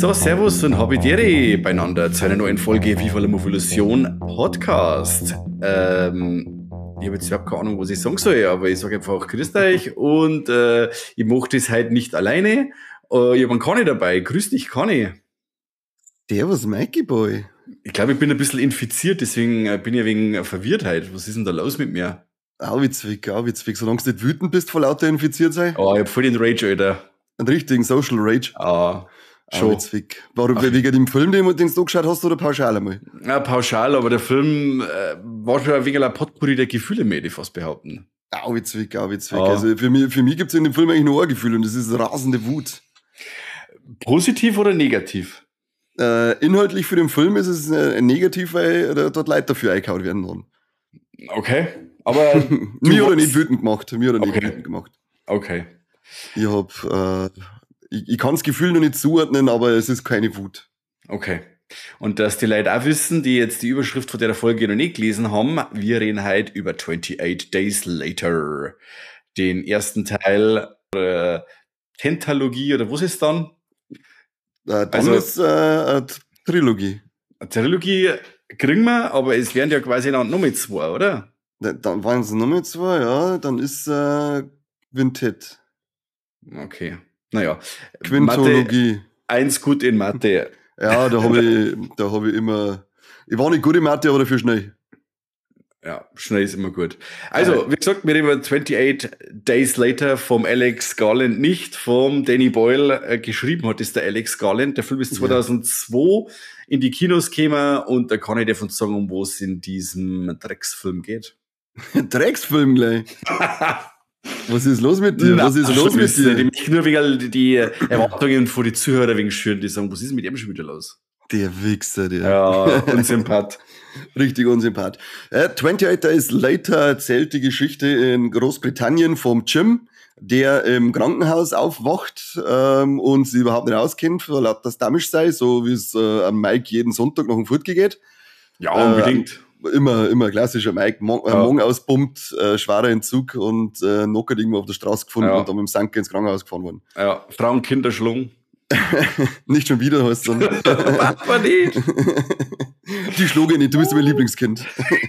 So, Servus und Habidere beieinander zu einer neuen Folge Viva la Movolution Podcast. Ich habe jetzt überhaupt keine Ahnung, was ich sagen soll, aber ich sage einfach Grüßt euch und ich mache das heute nicht alleine. Ich habe einen Conny dabei. Grüß dich, Conny. Servus, Mikey Boy. Ich glaube, ich bin ein bisschen infiziert, deswegen bin ich wegen Verwirrtheit. Was ist denn da los mit mir? Auwitzwick. Solange du nicht wütend bist vor lauter infiziert sein. Oh, ich habe voll den Rage, Alter. Einen richtigen Social Rage. Ah, schon. Auwitzwick. Warum, wegen dem Film, den du geschaut hast, oder pauschal einmal? Ja, pauschal, aber der Film war schon ein wenig ein Potpourri der Gefühle, möchte ich fast behaupten. Auwitzwick. Ah. Also für mich gibt's in dem Film eigentlich nur ein Gefühl und das ist rasende Wut. Positiv oder negativ? Inhaltlich für den Film ist es negativ, weil dort Leute dafür eingehauen werden. Dann. Okay, aber Mir oder nicht wütend gemacht. Okay. Ich kann das Gefühl noch nicht zuordnen, aber es ist keine Wut. Okay. Und dass die Leute auch wissen, die jetzt die Überschrift von der Folge noch nicht gelesen haben, wir reden heute über 28 Days Later. Den ersten Teil der Pentalogie oder was ist dann? Dann ist eine Trilogie. Eine Trilogie kriegen wir, aber es werden ja quasi dann nochmal zwei, oder? Dann waren es nochmal zwei, ja. Dann ist Quintett. Okay. Naja. Quintologie. Mathe, 1 gut in Mathe. Ja, da hab ich immer. Ich war nicht gut in Mathe, aber dafür schnell. Ja, schnell ist immer gut. Also, wie gesagt, wir reden über 28 Days Later vom Alex Garland, nicht vom Danny Boyle. Geschrieben hat ist der Alex Garland. Der Film ist 2002 in die Kinos gekommen und da kann ich davon sagen, um was es in diesem Drecksfilm geht. Drecksfilm gleich. Was ist los mit dir? Ich möchte nur wegen die Erwartungen von den Zuhörern wegen schüren, die sagen, was ist mit ihm schon wieder los? Der Wichser, der. Ja, Unsympath. Richtig Unsympath. 28 Days Later erzählt die Geschichte in Großbritannien vom Jim, der im Krankenhaus aufwacht und sich überhaupt nicht auskennt, weil das damisch sei, so wie es am Mike jeden Sonntag nach dem Furtge geht. Ja, unbedingt. Immer klassischer Mike, Morgen auspumpt, schwerer Entzug und knockert irgendwo auf der Straße gefunden und dann mit dem Sanke ins Krankenhaus gefahren worden. Ja, Frauen, Kinder schlungen. Nicht schon wieder, heißt dann. Papa nicht. Die schlug ich nicht, du bist mein Lieblingskind.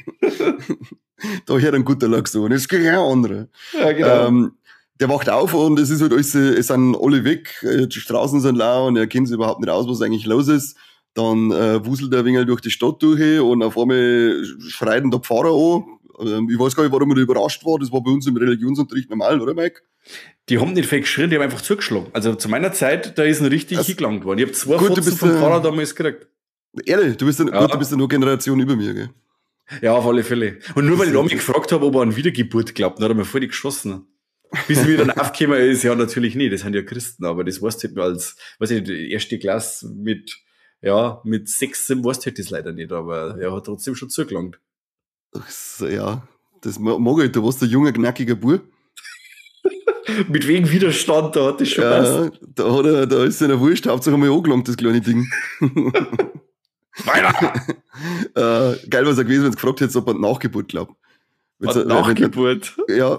Da hört ein guter Lack so, und jetzt krieg ich auch andere. Ja, genau. Der wacht auf und es ist halt alles, es sind alle weg, die Straßen sind lau und er kennt sich überhaupt nicht aus, was eigentlich los ist. Dann wuselt er ein wenig durch die Stadt durch und auf einmal schreit ihn der Pfarrer an. Ich weiß gar nicht, warum er da überrascht war, das war bei uns im Religionsunterricht normal, oder Mike? Die haben nicht fake geschrien, die haben einfach zugeschlagen. Also zu meiner Zeit, da ist ein richtig hingelangt worden. Ich habe 2 Fotzen vom Pfarrer damals gekriegt. Ehrlich, du bist ja nur eine Generation über mir, gell? Ja, auf alle Fälle. Und nur weil ich mich gefragt habe, ob er an Wiedergeburt glaubt, dann hat er mir voll die geschossen. Bis mir dann aufgekommen ist, ja, natürlich nicht, das sind ja Christen, aber das weißt du halt nur als, weiß ich nicht, die erste Klasse mit 6, 7 weißt du halt das leider nicht, aber er hat trotzdem schon zugelangt. Ja, das mag ich, du warst ein junger, knackiger Bub. Mit wegen Widerstand, da hat das schon passt. Da ist seiner Wurscht, Hauptsache mal angelangt, das kleine Ding. Weiter! Geil, was er gewesen, wenn es gefragt hätte, ob er Nachgeburt glaubt. Nachgeburt? Ja.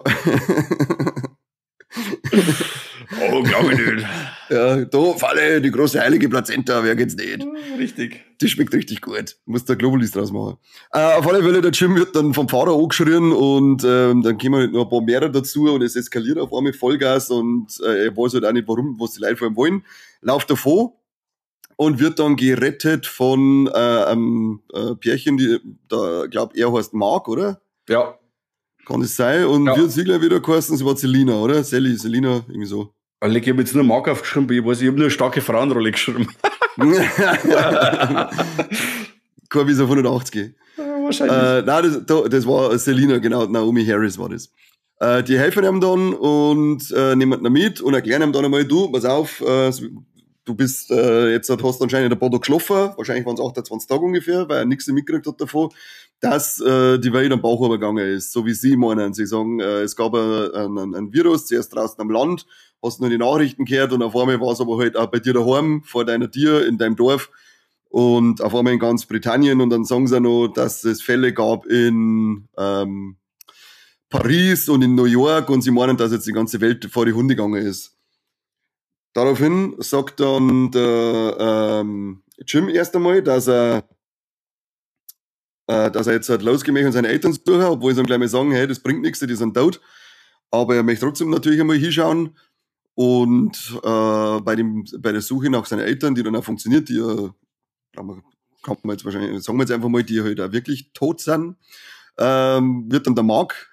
Oh, glaube ich nicht. Ja, da Falle, die große heilige Plazenta, wer geht's nicht? Richtig. Die schmeckt richtig gut. Muss da Globulis draus machen. Auf alle Fälle, der Jim wird dann vom Fahrer angeschrien und dann kommen halt noch ein paar mehr dazu und es eskaliert auf einmal Vollgas und er weiß halt auch nicht, warum, was die Leute von ihm wollen. Lauft davon und wird dann gerettet von einem Pärchen, die da, glaub er heißt Mark, oder? Ja. Kann das sein? Und wird sie gleich wieder geheißen, sie war Selina, oder? Selina, irgendwie so. Ich habe jetzt nur Mark aufgeschrieben, ich habe nur eine starke Frauenrolle geschrieben. Kein Visa 180. Wahrscheinlich. Nein, das war Selina, genau, Naomi Harris war das. Die helfen ihm dann und nehmen ihn mit und erklären ihm dann einmal, du, pass auf, du bist jetzt hast anscheinend ein paar Tage geschlafen, wahrscheinlich waren es 28 Tage ungefähr, weil er nichts mitgekriegt hat davon, dass die Welt am Bauch übergegangen ist, so wie sie meinen. Sie sagen, es gab ein Virus, zuerst draußen am Land, hast nur die Nachrichten gehört und auf einmal war es aber halt auch bei dir daheim, vor deiner Tür, in deinem Dorf und auf einmal in ganz Britannien und dann sagen sie noch, dass es Fälle gab in Paris und in New York und sie meinen, dass jetzt die ganze Welt vor die Hunde gegangen ist. Daraufhin sagt dann der Jim erst einmal, dass er jetzt halt losgeht und seine Eltern suchen, obwohl sie ihm gleich mal sagen, hey, das bringt nichts, die sind tot. Aber er möchte trotzdem natürlich einmal hinschauen. Und bei der Suche nach seinen Eltern, die dann auch funktioniert, die kann man jetzt wahrscheinlich, sagen wir jetzt einfach mal, die halt auch wirklich tot sind, wird dann der Mark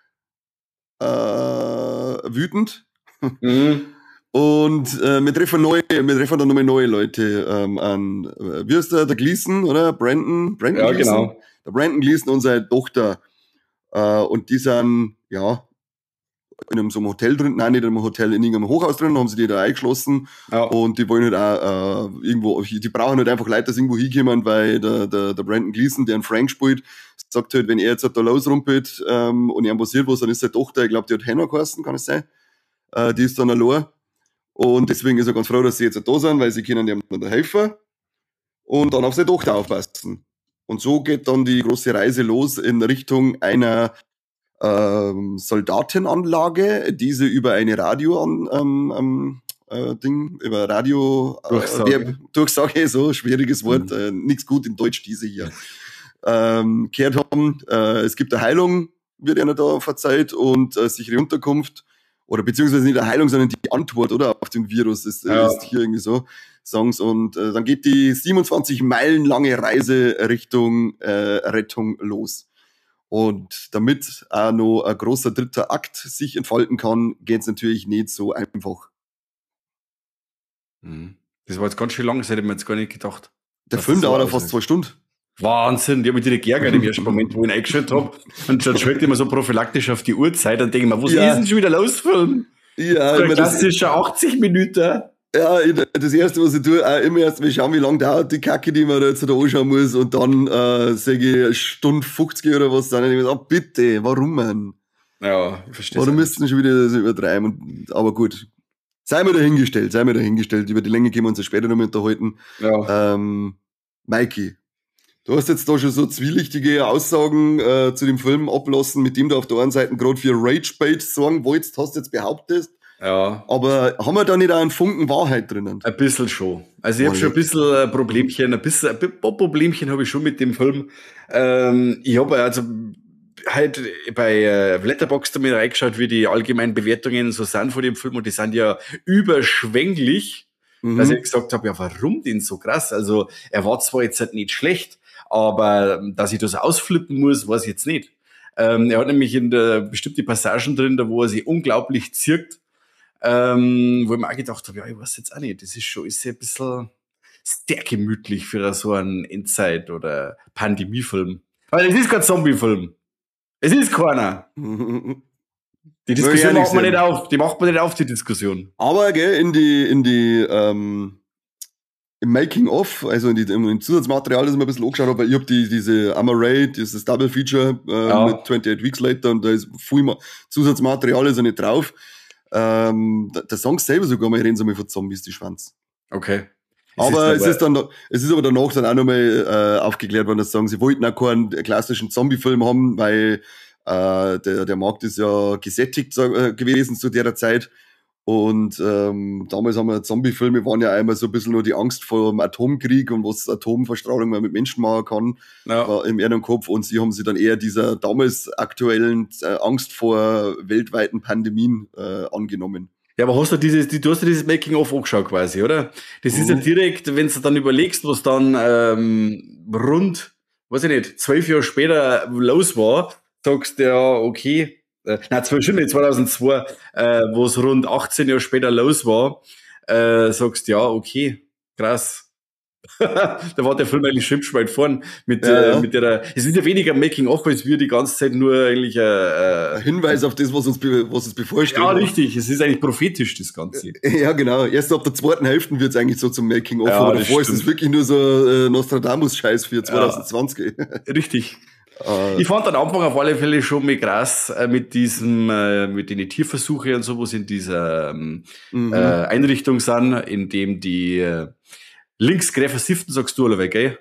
wütend. Mhm. Und wir treffen dann nochmal neue Leute an. Wie ist der Gleason, oder? Brandon Ja, Gleason? genau. Der Brandon Gleason und seine Tochter. Und die sind, ja, in einem so einem Hotel drin, nein, nicht in einem Hotel, in irgendeinem Hochhaus drin, haben sie die da eingeschlossen. Ja. Und die wollen halt auch irgendwo, die brauchen halt einfach Leute, dass irgendwo hinkommen, weil der Brandon Gleason, der einen Frank spielt, sagt halt, wenn er jetzt halt da losrumpelt und ihm passiert was, dann ist seine Tochter, ich glaube, die hat Hannah geheißen, kann es sein? Die ist dann allein. Und deswegen ist er ganz froh, dass sie jetzt da sind, weil sie können ihm dann helfen und dann auf seine Tochter aufpassen. Und so geht dann die große Reise los in Richtung einer Soldatenanlage, diese über eine über Radio Durchsage, so schwieriges Wort, nichts gut in Deutsch diese hier. Gehört haben, es gibt eine Heilung, wird einer da verzeiht, und sichere Unterkunft, oder beziehungsweise nicht eine Heilung, sondern die Antwort, oder, auf den Virus ist hier irgendwie so, sagen sie. Und dann geht die 27 Meilen lange Reise Richtung Rettung los. Und damit auch noch ein großer dritter Akt sich entfalten kann, geht's natürlich nicht so einfach. Das war jetzt ganz schön lang, das hätte ich mir jetzt gar nicht gedacht. Der Film dauert fast 2 Stunden. Wahnsinn, die haben mich direkt geärgert im ersten Moment, wo ich ihn eingeschaltet habe. Und dann schlägt immer so prophylaktisch auf die Uhrzeit und denke mir, was ist denn schon wieder los, Film? Ja, so ein klassischer 80 Minuten. Ja, das erste, was ich tue, auch immer erst mal schauen, wie lange dauert die Kacke, die man da jetzt da anschauen muss, und dann sage ich eine Stunde 50 oder was, dann denke ich mir, bitte, warum, man? Ja, ich verstehe. Warum müssten schon wieder das übertreiben? Aber gut, sei mir dahingestellt. Über die Länge können wir uns ja später noch mal unterhalten. Ja. Mikey, du hast jetzt da schon so zwielichtige Aussagen zu dem Film ablassen, mit dem du auf der einen Seite gerade für Rage-Bait sorgen wolltest, hast jetzt behauptet. Ja. Aber haben wir da nicht auch einen Funken Wahrheit drinnen? Ein bisschen schon. Also ich habe schon ein bisschen Problemchen, ein Problemchen habe ich schon mit dem Film. Ich habe also halt bei Letterboxd damit reingeschaut, wie die allgemeinen Bewertungen so sind von dem Film, und die sind ja überschwänglich, dass ich gesagt habe, ja, warum denn so krass? Also er war zwar jetzt halt nicht schlecht, aber dass ich das ausflippen muss, weiß ich jetzt nicht. Er hat nämlich in der bestimmte Passagen drin, da wo er sich unglaublich zirkt, wo ich mir auch gedacht habe, ja, ich weiß jetzt auch nicht, das ist ja ein bisschen sehr gemütlich für so einen Endzeit- oder Pandemiefilm. Weil es ist kein Zombiefilm. Es ist keiner. Die Diskussion macht man nicht auf. Die macht man nicht auf, die Diskussion. Aber, gell, im Making-of, also im Zusatzmaterial, das ich mir ein bisschen angeschaut habe, weil ich habe diese Amaray, dieses Double Feature mit 28 Weeks Later, und da ist viel Zusatzmaterial ist ja nicht drauf. Der Song selber sogar mal, reden sie mal von Zombies, die Schwanz. Okay. Aber es ist aber danach dann auch nochmal aufgeklärt worden, dass sagen, sie wollten auch keinen klassischen Zombie-Film haben, weil der Markt ist ja gesättigt gewesen zu der Zeit. Und damals haben wir Zombie-Filme, waren ja einmal so ein bisschen nur die Angst vor dem Atomkrieg und was Atomverstrahlung mal mit Menschen machen kann, im Erdenkopf. Und sie haben sich dann eher dieser damals aktuellen Angst vor weltweiten Pandemien angenommen. Ja, aber du hast ja dieses Making-of angeschaut quasi, oder? Das ist ja direkt, wenn du dann überlegst, was dann rund, weiß ich nicht, 12 Jahre später los war, sagst du ja, okay, 2002, wo es rund 18 Jahre später los war, sagst du ja, okay, krass. Da war der Film eigentlich schon weit vorn mit der, es ist ja weniger Making-of, als wir die ganze Zeit nur eigentlich ein Hinweis auf das, was uns bevorsteht. Ja, richtig, es ist eigentlich prophetisch, das Ganze. Ja, genau. Erst ab der zweiten Hälfte wird es eigentlich so zum Making-of, aber davor ist es wirklich nur so Nostradamus-Scheiß für 2020. Ja, richtig. Ich fand den Anfang auf alle Fälle schon mal krass mit den Tierversuche und so, was in dieser Einrichtung sind, in dem die linksquerversifften, sagst du, alle, gell?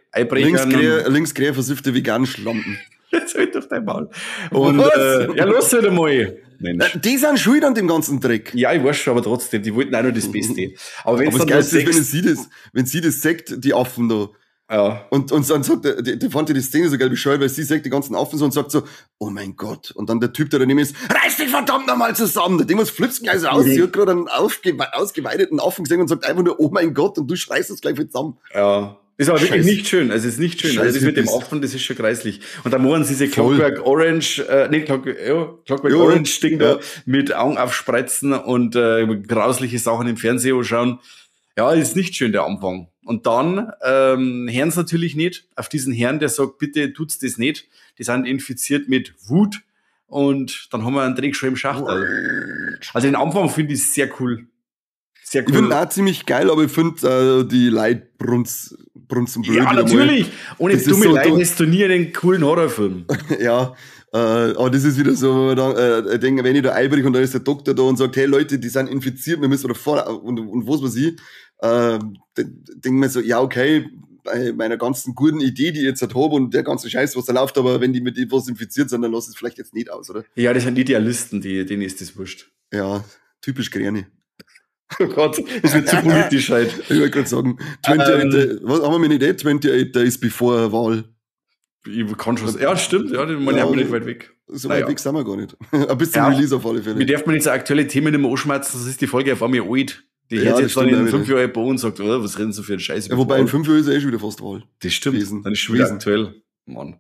Linksquerversiffte veganen Schlampen. Jetzt halt auf dein Maul. Und ja, los halt einmal. Mensch. Die sind schuld an dem ganzen Dreck. Ja, ich weiß schon, aber trotzdem, die wollten auch nur das Beste. Aber wenn Aber das Geilste ist, wenn sie das sagt, die Affen da. ja. Und dann sagt der fand die Szene so geil bescheuert, weil sie sagt die ganzen Affen so und sagt so, oh mein Gott. Und dann der Typ, der daneben ist, reiß dich verdammt nochmal zusammen. Der Ding was flippst gleich so aus. Sie hat gerade einen ausgeweideten Affen gesehen und sagt einfach nur, oh mein Gott, und du schreist es gleich wieder zusammen. Ja. Ist aber wirklich nicht schön. Also, es ist nicht schön. Also, das mit dem Affen, das ist schon kreislich. Und dann machen sie diese Clockwork Orange, Clockwork Orange Ding da mit Augen aufspreizen und grausliche Sachen im Fernsehen anschauen. Ja, ist nicht schön, der Anfang. Und dann hören sie natürlich nicht auf diesen Herrn, der sagt, bitte tut's das nicht. Die sind infiziert mit Wut. Und dann haben wir einen Dreh schon im Schachtel. Also den Anfang finde ich sehr cool. Sehr cool. Ich finde auch ziemlich geil, aber ich finde die Leute brunzen blöd. Ja, natürlich. Ohne dumme Leute hast du nie einen coolen Horrorfilm. Ja, aber das ist wieder so, ich denke, wenn ich da eibrig und dann ist der Doktor da und sagt, hey Leute, die sind infiziert, wir müssen da vor, und was weiß ich, denke mir so, ja okay, bei meiner ganzen guten Idee, die ich jetzt habe und der ganze Scheiß, was da läuft, aber wenn die mit etwas infiziert sind, dann lass es vielleicht jetzt nicht aus, oder? Ja, das sind Idealisten, denen ist das wurscht. Ja, typisch Grene. Oh Gott, das wird zu politisch halt. Ich wollte gerade sagen, 28, was haben wir eine Idee? 28 Days before Wahl. Ich kann schon ja, stimmt, ja, den haben wir nicht weit weg. So weit weg sind wir gar nicht. Ein bisschen Release auf alle Fälle. Wie darf man jetzt aktuelle Themen nicht mehr anschmerzen, das ist die Folge auf einmal alt. Die hört jetzt dann in 5 Jahren bei und sagt, oh, was reden so für einen Scheiß? Ja, wobei in 5 Jahren ist schon wieder fast Wahl. Das stimmt, gewesen. Dann ist schon wieder aktuell. Mann.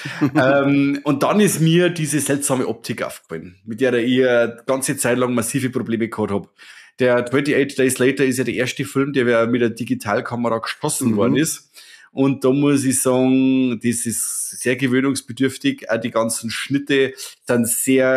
Und dann ist mir diese seltsame Optik aufgefallen, mit der ich ganze Zeit lang massive Probleme gehabt habe. Der 28 Days Later ist ja der erste Film, der mit der Digitalkamera geschossen worden ist. Und da muss ich sagen, das ist sehr gewöhnungsbedürftig. Auch die ganzen Schnitte sind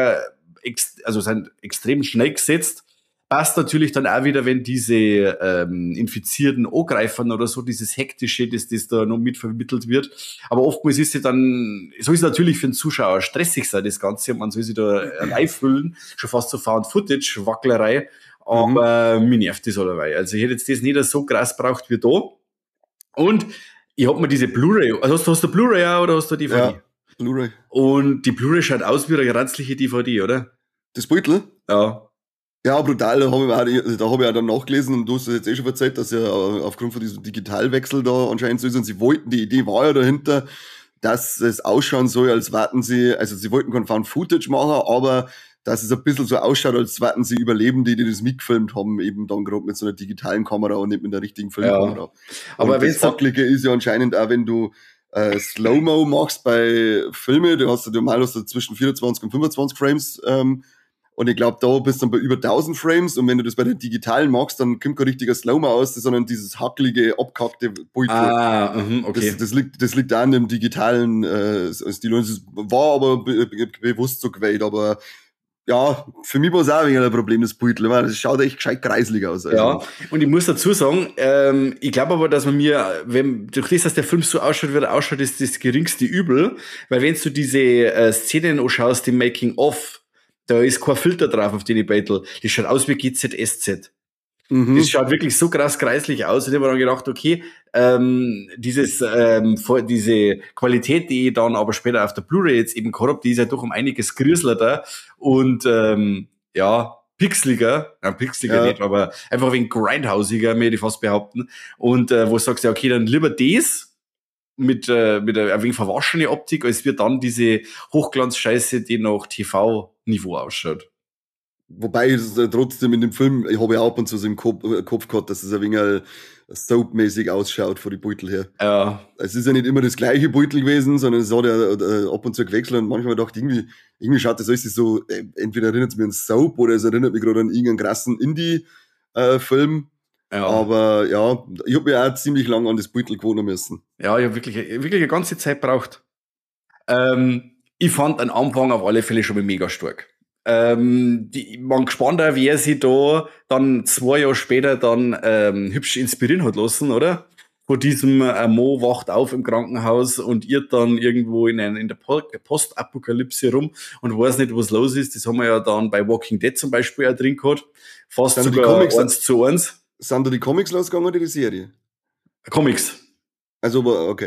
sind extrem schnell gesetzt. Passt natürlich dann auch wieder, wenn diese Infizierten angreifen oder so, dieses Hektische, das da noch mit vermittelt wird. Aber oftmals ist es dann, soll es natürlich für den Zuschauer stressig sein, das Ganze. Man soll sich da reinfüllen, schon fast so Found-Footage, Wacklerei. Aber mir nervt das allerweil. Also ich hätte jetzt das nicht so krass braucht wie da. Und ich hab mir diese Blu-ray, also hast du Blu-ray auch oder hast du DVD? Ja, Blu-ray. Und die Blu-ray schaut aus wie eine ranzliche DVD, oder? Das Beutel? Ja. Ja, brutal, da hab ich auch dann nachgelesen und du hast jetzt schon erzählt, dass ja aufgrund von diesem Digitalwechsel da anscheinend so ist und sie wollten, die Idee war ja dahinter, dass es ausschauen soll, als warten sie, also sie wollten kein Found-Footage machen, aber dass es ein bisschen so ausschaut, als warten sie Überlebende, die das mitgefilmt haben, eben dann gerade mit so einer digitalen Kamera und nicht mit einer richtigen Filmkamera. Ja. Aber das Wacklige ist ja anscheinend auch, wenn du Slow-Mo machst bei Filmen, du hast zwischen 24 und 25 Frames, und ich glaube, da bist du dann bei über 1000 Frames und wenn du das bei der digitalen machst, dann kommt kein richtiger Slow-Mo aus, sondern dieses hackelige, abkackte Bild. Okay. Das liegt da an dem digitalen Stil. Und es war aber bewusst so gewählt, aber ja, für mich war es auch ein ein Problem, das Beutel. Das schaut echt gescheit kreislig aus. Also. Ja, und ich muss dazu sagen, ich glaube aber, dass man durch das, dass der Film so ausschaut, wie er ausschaut, ist das geringste Übel. Weil wenn du diese Szenen anschaust, die Making-of, da ist kein Filter drauf auf die Beutel. Das schaut aus wie GZSZ. Das schaut wirklich so krass kreislich aus. Und ich habe mir dann gedacht, okay, diese Qualität, die ich dann aber später auf der Blu-ray jetzt eben gehabt habe, die ist ja doch um einiges grüßelter und pixeliger. Pixeliger nicht, aber einfach wegen grindhausiger, möchte ich fast behaupten. Und wo du sagst, ja, okay, dann lieber das mit ein wenig verwaschene Optik, als wird dann diese Hochglanzscheiße, die nach TV-Niveau ausschaut. Wobei es trotzdem in dem Film, ich habe ja ab und zu so im Kopf gehabt, dass es ein wenig soapmäßig ausschaut von den Beutel her. Ja. Es ist ja nicht immer das gleiche Beutel gewesen, sondern es hat ja ab und zu gewechselt und manchmal dachte ich, irgendwie schaut das alles so, entweder erinnert es mich an Soap oder es erinnert mich gerade an irgendeinen krassen Indie-Film. Ja. Aber ja, ich habe mich auch ziemlich lange an das Beutel gewohnen müssen. Ja, ich habe wirklich eine ganze Zeit gebraucht. Ich fand den Anfang auf alle Fälle schon mal mega stark. Man gespannt auch, wer sie da dann 2 Jahre später dann hübsch inspirieren hat lassen, oder? Von diesem Mo wacht auf im Krankenhaus und irrt dann irgendwo in der Postapokalypse rum und weiß nicht, was los ist. Das haben wir ja dann bei Walking Dead zum Beispiel auch drin gehabt. Fast sind sogar 1:1. Sind da die Comics losgegangen oder die Serie? Comics. Also, okay.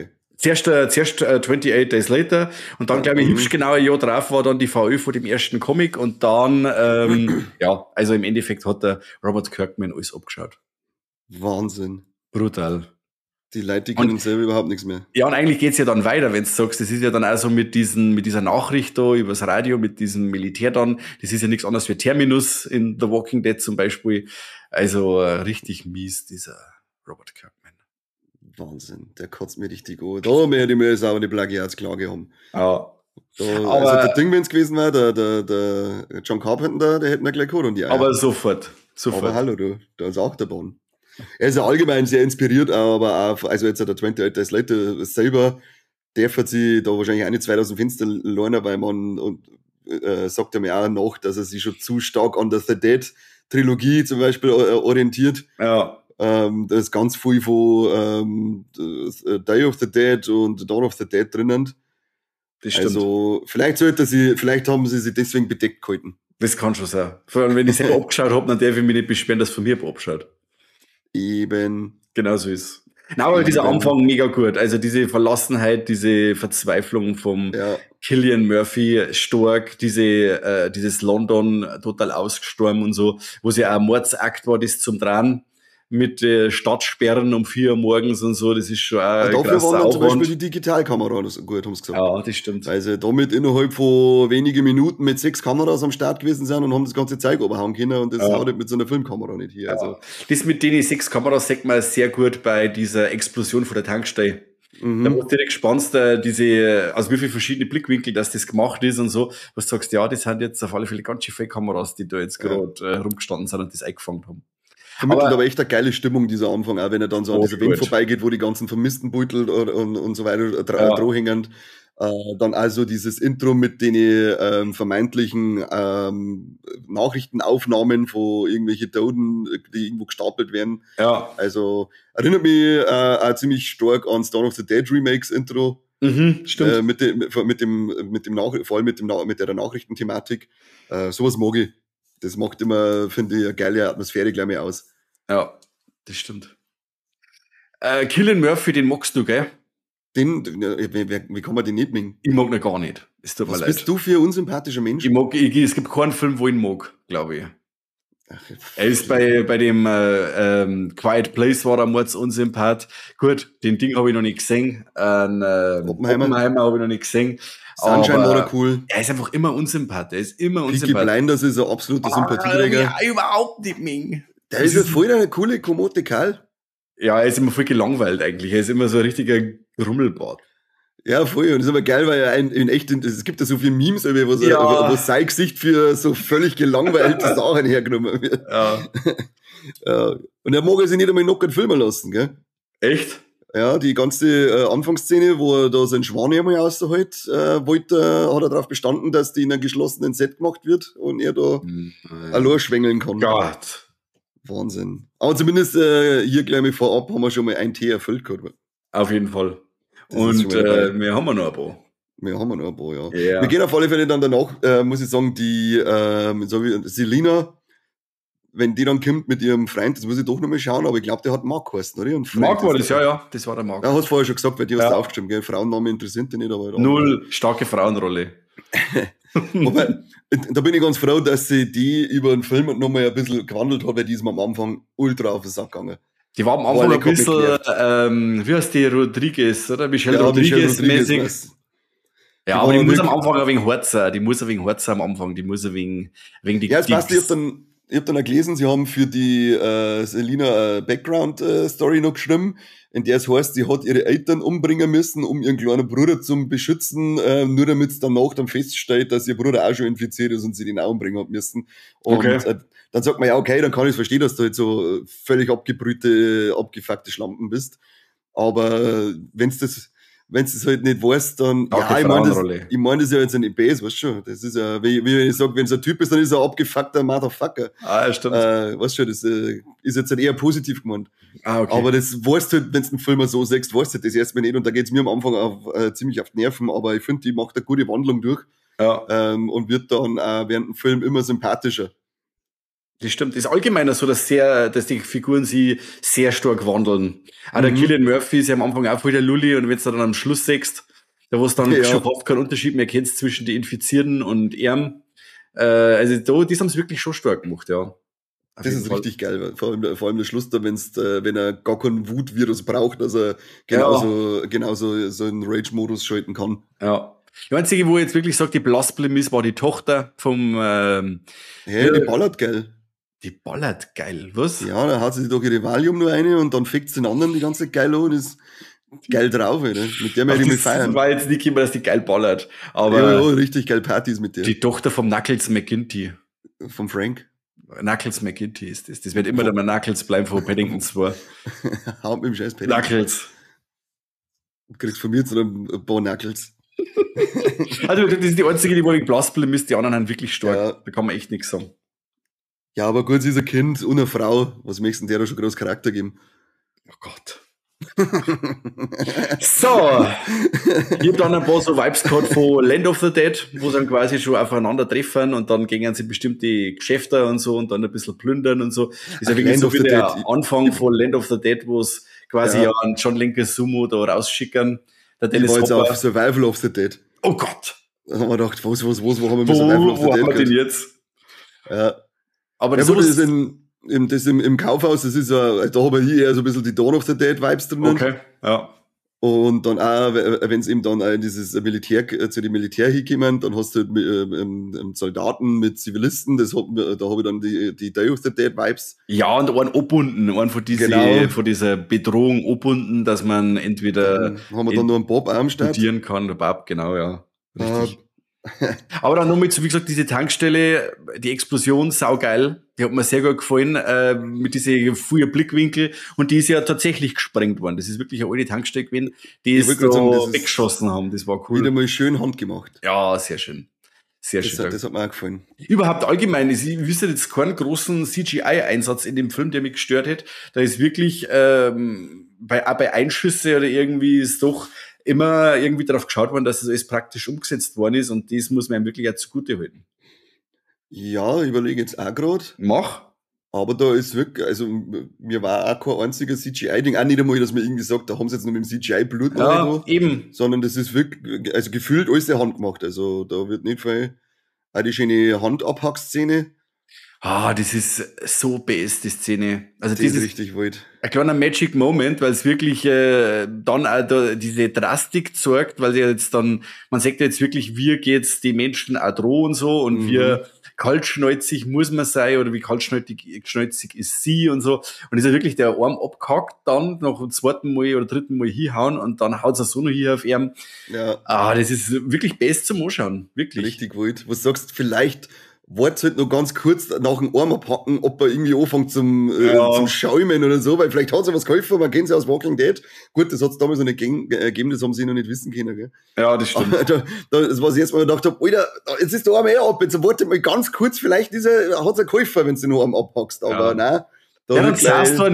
zuerst 28 Days Later und dann, glaube ich, hübsch genau ein Jahr drauf war dann die VÖ von dem ersten Comic und dann, ja, also im Endeffekt hat der Robert Kirkman alles abgeschaut. Wahnsinn. Brutal. Die Leute, die können selber überhaupt nichts mehr. Ja, und eigentlich geht's ja dann weiter, wenn du sagst, das ist ja dann auch so mit dieser Nachricht da übers Radio, mit diesem Militär dann, das ist ja nichts anderes wie Terminus in The Walking Dead zum Beispiel. Also richtig mies, dieser Robert Kirkman. Wahnsinn, der kotzt mir richtig an. Da hätte ich mir jetzt auch eine Plagiatsklage haben. Ja. Also der Ding, wenn es gewesen wäre, der John Carpenter, der hätte mir gleich gehabt und die Eier. Aber sofort. Aber hallo, da ist auch der Bahn. Er ist ja allgemein sehr inspiriert, aber auch, also jetzt der 28 Days Later selber, der hat sich da wahrscheinlich auch nicht 2000 Fenster lernen, weil man sagt er mir auch noch, dass er sich schon zu stark an der The Dead Trilogie zum Beispiel orientiert. Ja. Da ist ganz viel von Day of the Dead und Dawn of the Dead drinnen. Das stimmt. Also vielleicht haben sie sich deswegen bedeckt gehalten. Das kann schon sein. Vor allem, wenn ich selber abgeschaut habe, dann darf ich mich nicht beschweren, dass von mir abschaut. Eben. Genau so ist. Na, aber dieser Anfang mega gut. Also diese Verlassenheit, diese Verzweiflung vom Cillian Murphy stark, dieses London total ausgestorben und so, wo es ja auch ein Mordsakt war, das zum Dran mit Stadtsperren um 4 Uhr morgens und so, das ist schon auch ein dafür waren dann zum Beispiel die Digitalkamera gut, haben sie gesagt. Ja, das stimmt. Weil sie damit innerhalb von wenigen Minuten mit 6 Kameras am Start gewesen sind und haben das ganze Zeug überhauen können und das haut mit so einer Filmkamera nicht hier. Ja. Also. Das mit den 6 Kameras sieht man sehr gut bei dieser Explosion von der Tankstelle. Da war direkt gespannt, also wie viele verschiedene Blickwinkel, dass das gemacht ist und so, was du sagst, ja, das sind jetzt auf alle Fälle ganz schön viele Kameras, die da jetzt gerade rumgestanden sind und das eingefangen haben. Vermittelt aber echt eine geile Stimmung, dieser Anfang, auch wenn er dann so an dieser Wand vorbeigeht, wo die ganzen vermissten Beutel und so weiter drohhängend. Dann also dieses Intro mit den vermeintlichen Nachrichtenaufnahmen von irgendwelchen Toten, die irgendwo gestapelt werden. Ja. Also erinnert mich auch ziemlich stark an Dawn of the Dead Remakes Intro. Stimmt. Mit der Nachrichtenthematik. Sowas mag ich. Das macht immer, finde ich, eine geile Atmosphäre, glaube ich, aus. Ja, das stimmt. Cillian Murphy, den magst du, gell? Wie kann man den nicht mögen? Ich mag ihn gar nicht. Es tut mir leid. Was bist du für ein unsympathischer Mensch? Es gibt keinen Film, wo ich ihn mag, glaube ich. Er ist bei dem Quiet Place war er mords unsympath. Gut, den Ding habe ich noch nicht gesehen. Oppenheimer habe ich noch nicht gesehen. Sunshine war er cool. Er ist einfach immer unsympath. Peaky Blinders ist ein absoluter Sympathieträger. Ja, überhaupt nicht mehr. Der ist jetzt voll der coole, kommode Kerl. Ja, er ist immer voll gelangweilt eigentlich. Er ist immer so ein richtiger Rummelbart. Ja, voll. Und das ist aber geil, weil er in echt, es gibt ja so viele Memes, wo sein Gesicht für so völlig gelangweilte Sachen hergenommen wird. Ja. Ja. Und er mag sich nicht einmal noch filmen lassen, gell? Echt? Ja, die ganze Anfangsszene, wo er da seinen Schwan einmal aushält, hat er darauf bestanden, dass die in einem geschlossenen Set gemacht wird und er da allein schwängeln kann. Gott. Wahnsinn. Aber zumindest hier gleich mal vorab haben wir schon mal ein Tee erfüllt gehabt. Auf jeden Fall. Und wir haben noch ein paar. Wir haben noch ein paar, ja. Yeah. Wir gehen auf alle Fälle dann danach, muss ich sagen, die Selina, wenn die dann kommt mit ihrem Freund, das muss ich doch noch mal schauen, aber ich glaube, der hat Mark geheißen, oder? Mark war das, ja, das war der Mark. Ja, hast vorher schon gesagt, weil die hast du aufgeschrieben, gell? Frauenname interessiert dich nicht, aber... Null starke Frauenrolle. Wobei, da bin ich ganz froh, dass sie die über den Film nochmal ein bisschen gewandelt hat, weil die ist mir am Anfang ultra auf den Sack gegangen. Die war am Anfang ein bisschen, wie heißt die, Rodriguez, oder? Michelle Rodriguez-mäßig. Ja, aber die muss am Anfang ein wenig hart sein. Die muss ein wenig hart sein am Anfang. Die muss ein wenig die... Ja, jetzt passt, ich hab dann auch gelesen, sie haben für die Selina Background-Story noch geschrieben, in der es heißt, sie hat ihre Eltern umbringen müssen, um ihren kleinen Bruder zu beschützen, nur damit es danach dann feststellt, dass ihr Bruder auch schon infiziert ist und sie den auch umbringen hat müssen. Und dann sagt man ja, okay, dann kann ich verstehen, dass du halt so völlig abgebrühte, abgefuckte Schlampen bist. Aber wenn's das halt nicht weißt, dann, ich meine das ja jetzt nicht base, weißt du schon. Das ist ja, wie ich sage, wenn es ein Typ ist, dann ist er ein abgefuckter Motherfucker. Ah, ja, stimmt. Weißt du, das ist jetzt halt eher positiv gemeint. Ah, okay. Aber das weißt du halt, wenn du einen Film so sagst, weißt du das erstmal nicht. Und da geht's mir am Anfang ziemlich auf die Nerven, aber ich finde, die macht eine gute Wandlung durch. Ja. Und wird dann während dem Film immer sympathischer. Das stimmt. Das ist allgemeiner so, dass die Figuren sie sehr stark wandeln. Auch der Cillian Murphy ist ja am Anfang auch voll der Lulli und wenn du dann am Schluss siehst, da wo es dann Ja. schon fast keinen Unterschied mehr kennst zwischen den Infizierten und ihm. Also das haben sie wirklich schon stark gemacht, ja. Auf Das jeden ist Fall. richtig geil, weil vor allem der Schluss da, wenn er gar keinen Wutvirus braucht, dass er genauso so einen Rage-Modus schalten kann. Ja. Die einzige, wo ich jetzt wirklich sage, die blassblim ist, war die Tochter vom Hey, die ballert geil. die ballert geil, was? Ja, da hat sie sich doch ihre Valium nur eine und dann fickt sie den anderen die ganze Zeit geil an und ist geil drauf, Alter. Mit der werde ich mich feiern. war jetzt nicht immer, dass die geil ballert. Aber Ja, richtig geil Partys mit der. die Tochter vom Knuckles McGinty. Vom Frank. Knuckles McGinty ist das. Das wird immer der Knuckles bleiben von Paddington 2. Haut mit dem scheiß Paddington. Knuckles. Du kriegst von mir jetzt noch ein paar Knuckles. Also das ist die einzige, die wo ich blassblim ist. Die anderen haben wirklich stark. Ja. Da kann man echt nichts sagen. Ja, aber gut, sie ist ein Kind und eine Frau. Was möchtest du denn der da schon groß Charakter geben? Oh Gott. So, ich hab dann ein paar so Vibes gehabt von Land of the Dead, wo sie dann quasi schon aufeinandertreffen und dann gehen sie bestimmte Geschäfte und so und dann ein bisschen plündern und so. Das ist ja wirklich Land so of wie the der Dead. Anfang von Land of the Dead, wo es quasi Ja. ja einen John Leguizamo da rausschickern. Der Ich Dennis war jetzt auf Hopper. Survival of the Dead. Oh Gott, Da haben wir gedacht, wo haben wir mit Survival of the wo haben Dead wir den gehört? jetzt? Ja. Aber Ja, das gut, das ist ist im Kaufhaus, das ist da habe ich eher so ein bisschen die Dawn of the Dead Vibes drin. okay, ja. Und dann auch, wenn es eben dann auch in dieses Militär, zu dem Militär hinkommen, dann hast du halt Soldaten mit Zivilisten, da habe ich dann die Day of the Dead Vibes. Ja, und einen Obunden, einen von Genau. von dieser Bedrohung Obunden, dass man entweder Dann haben wir dann noch einen Bob am Start. studieren kann, der Bab, genau, ja. Richtig. Äh, Aber dann nochmal zu, wie gesagt, diese Tankstelle, die Explosion, saugeil. Die hat mir sehr gut gefallen, mit diese frühen Blickwinkel. Und die ist ja tatsächlich gesprengt worden. Das ist wirklich eine alte Tankstelle gewesen, die Ich es wollte gerade sagen, das ist weggeschossen haben. Das war cool. Wieder mal schön handgemacht. Ja, sehr schön. Sehr Das schön. hat mir auch gefallen. Überhaupt allgemein, ich wüsste jetzt keinen großen CGI-Einsatz in dem Film, der mich gestört hat. Da ist wirklich, auch bei Einschüsse oder irgendwie ist doch immer irgendwie darauf geschaut worden, dass das alles praktisch umgesetzt worden ist und das muss man ihm wirklich auch zugute halten. Ja, ich überlege jetzt auch gerade, Mach. aber da ist wirklich, also mir war auch kein einziger CGI-Ding, auch nicht einmal, dass man irgendwie sagt, da haben sie jetzt noch mit dem CGI-Blut Ja, noch eben. sondern das ist wirklich, also gefühlt alles der Hand gemacht. Also da wird nicht viel, auch die schöne Handabhack-Szene, Ah, das ist so best, die Szene. Also die das ist ist richtig wild. ein kleiner Magic Moment, weil es wirklich dann auch da diese Drastik zeigt, weil sie jetzt dann, man sagt ja jetzt wirklich, wie geht's die Menschen auch drohen so und wie kaltschnäuzig muss man sein oder wie kaltschnäuzig ist sie und so. Und ist ja wirklich der Arm abgehackt, dann noch dem zweiten Mal oder dritten Mal hinhauen und dann haut's er so noch hier auf ihn. Ja, Ah, das ist wirklich best zum Anschauen. Wirklich. richtig wild. Was sagst du, vielleicht wart's halt noch ganz kurz nach dem Arm abhacken, ob er irgendwie anfängt zum Schäumen oder so, weil vielleicht hat's ja was geholfen, man kennt's ja aus Walking Dead. Gut, das hat's damals noch nicht gegeben, das haben sie noch nicht wissen können, gell. Ja, das stimmt. Das, was ich jetzt mal gedacht habe, Alter, jetzt ist der Arm ab, jetzt warte mal ganz kurz, vielleicht hat's ein geholfen, wenn du den Arm abhackst, aber Ja. nein. Da Ja, dann wird gleich- saßt du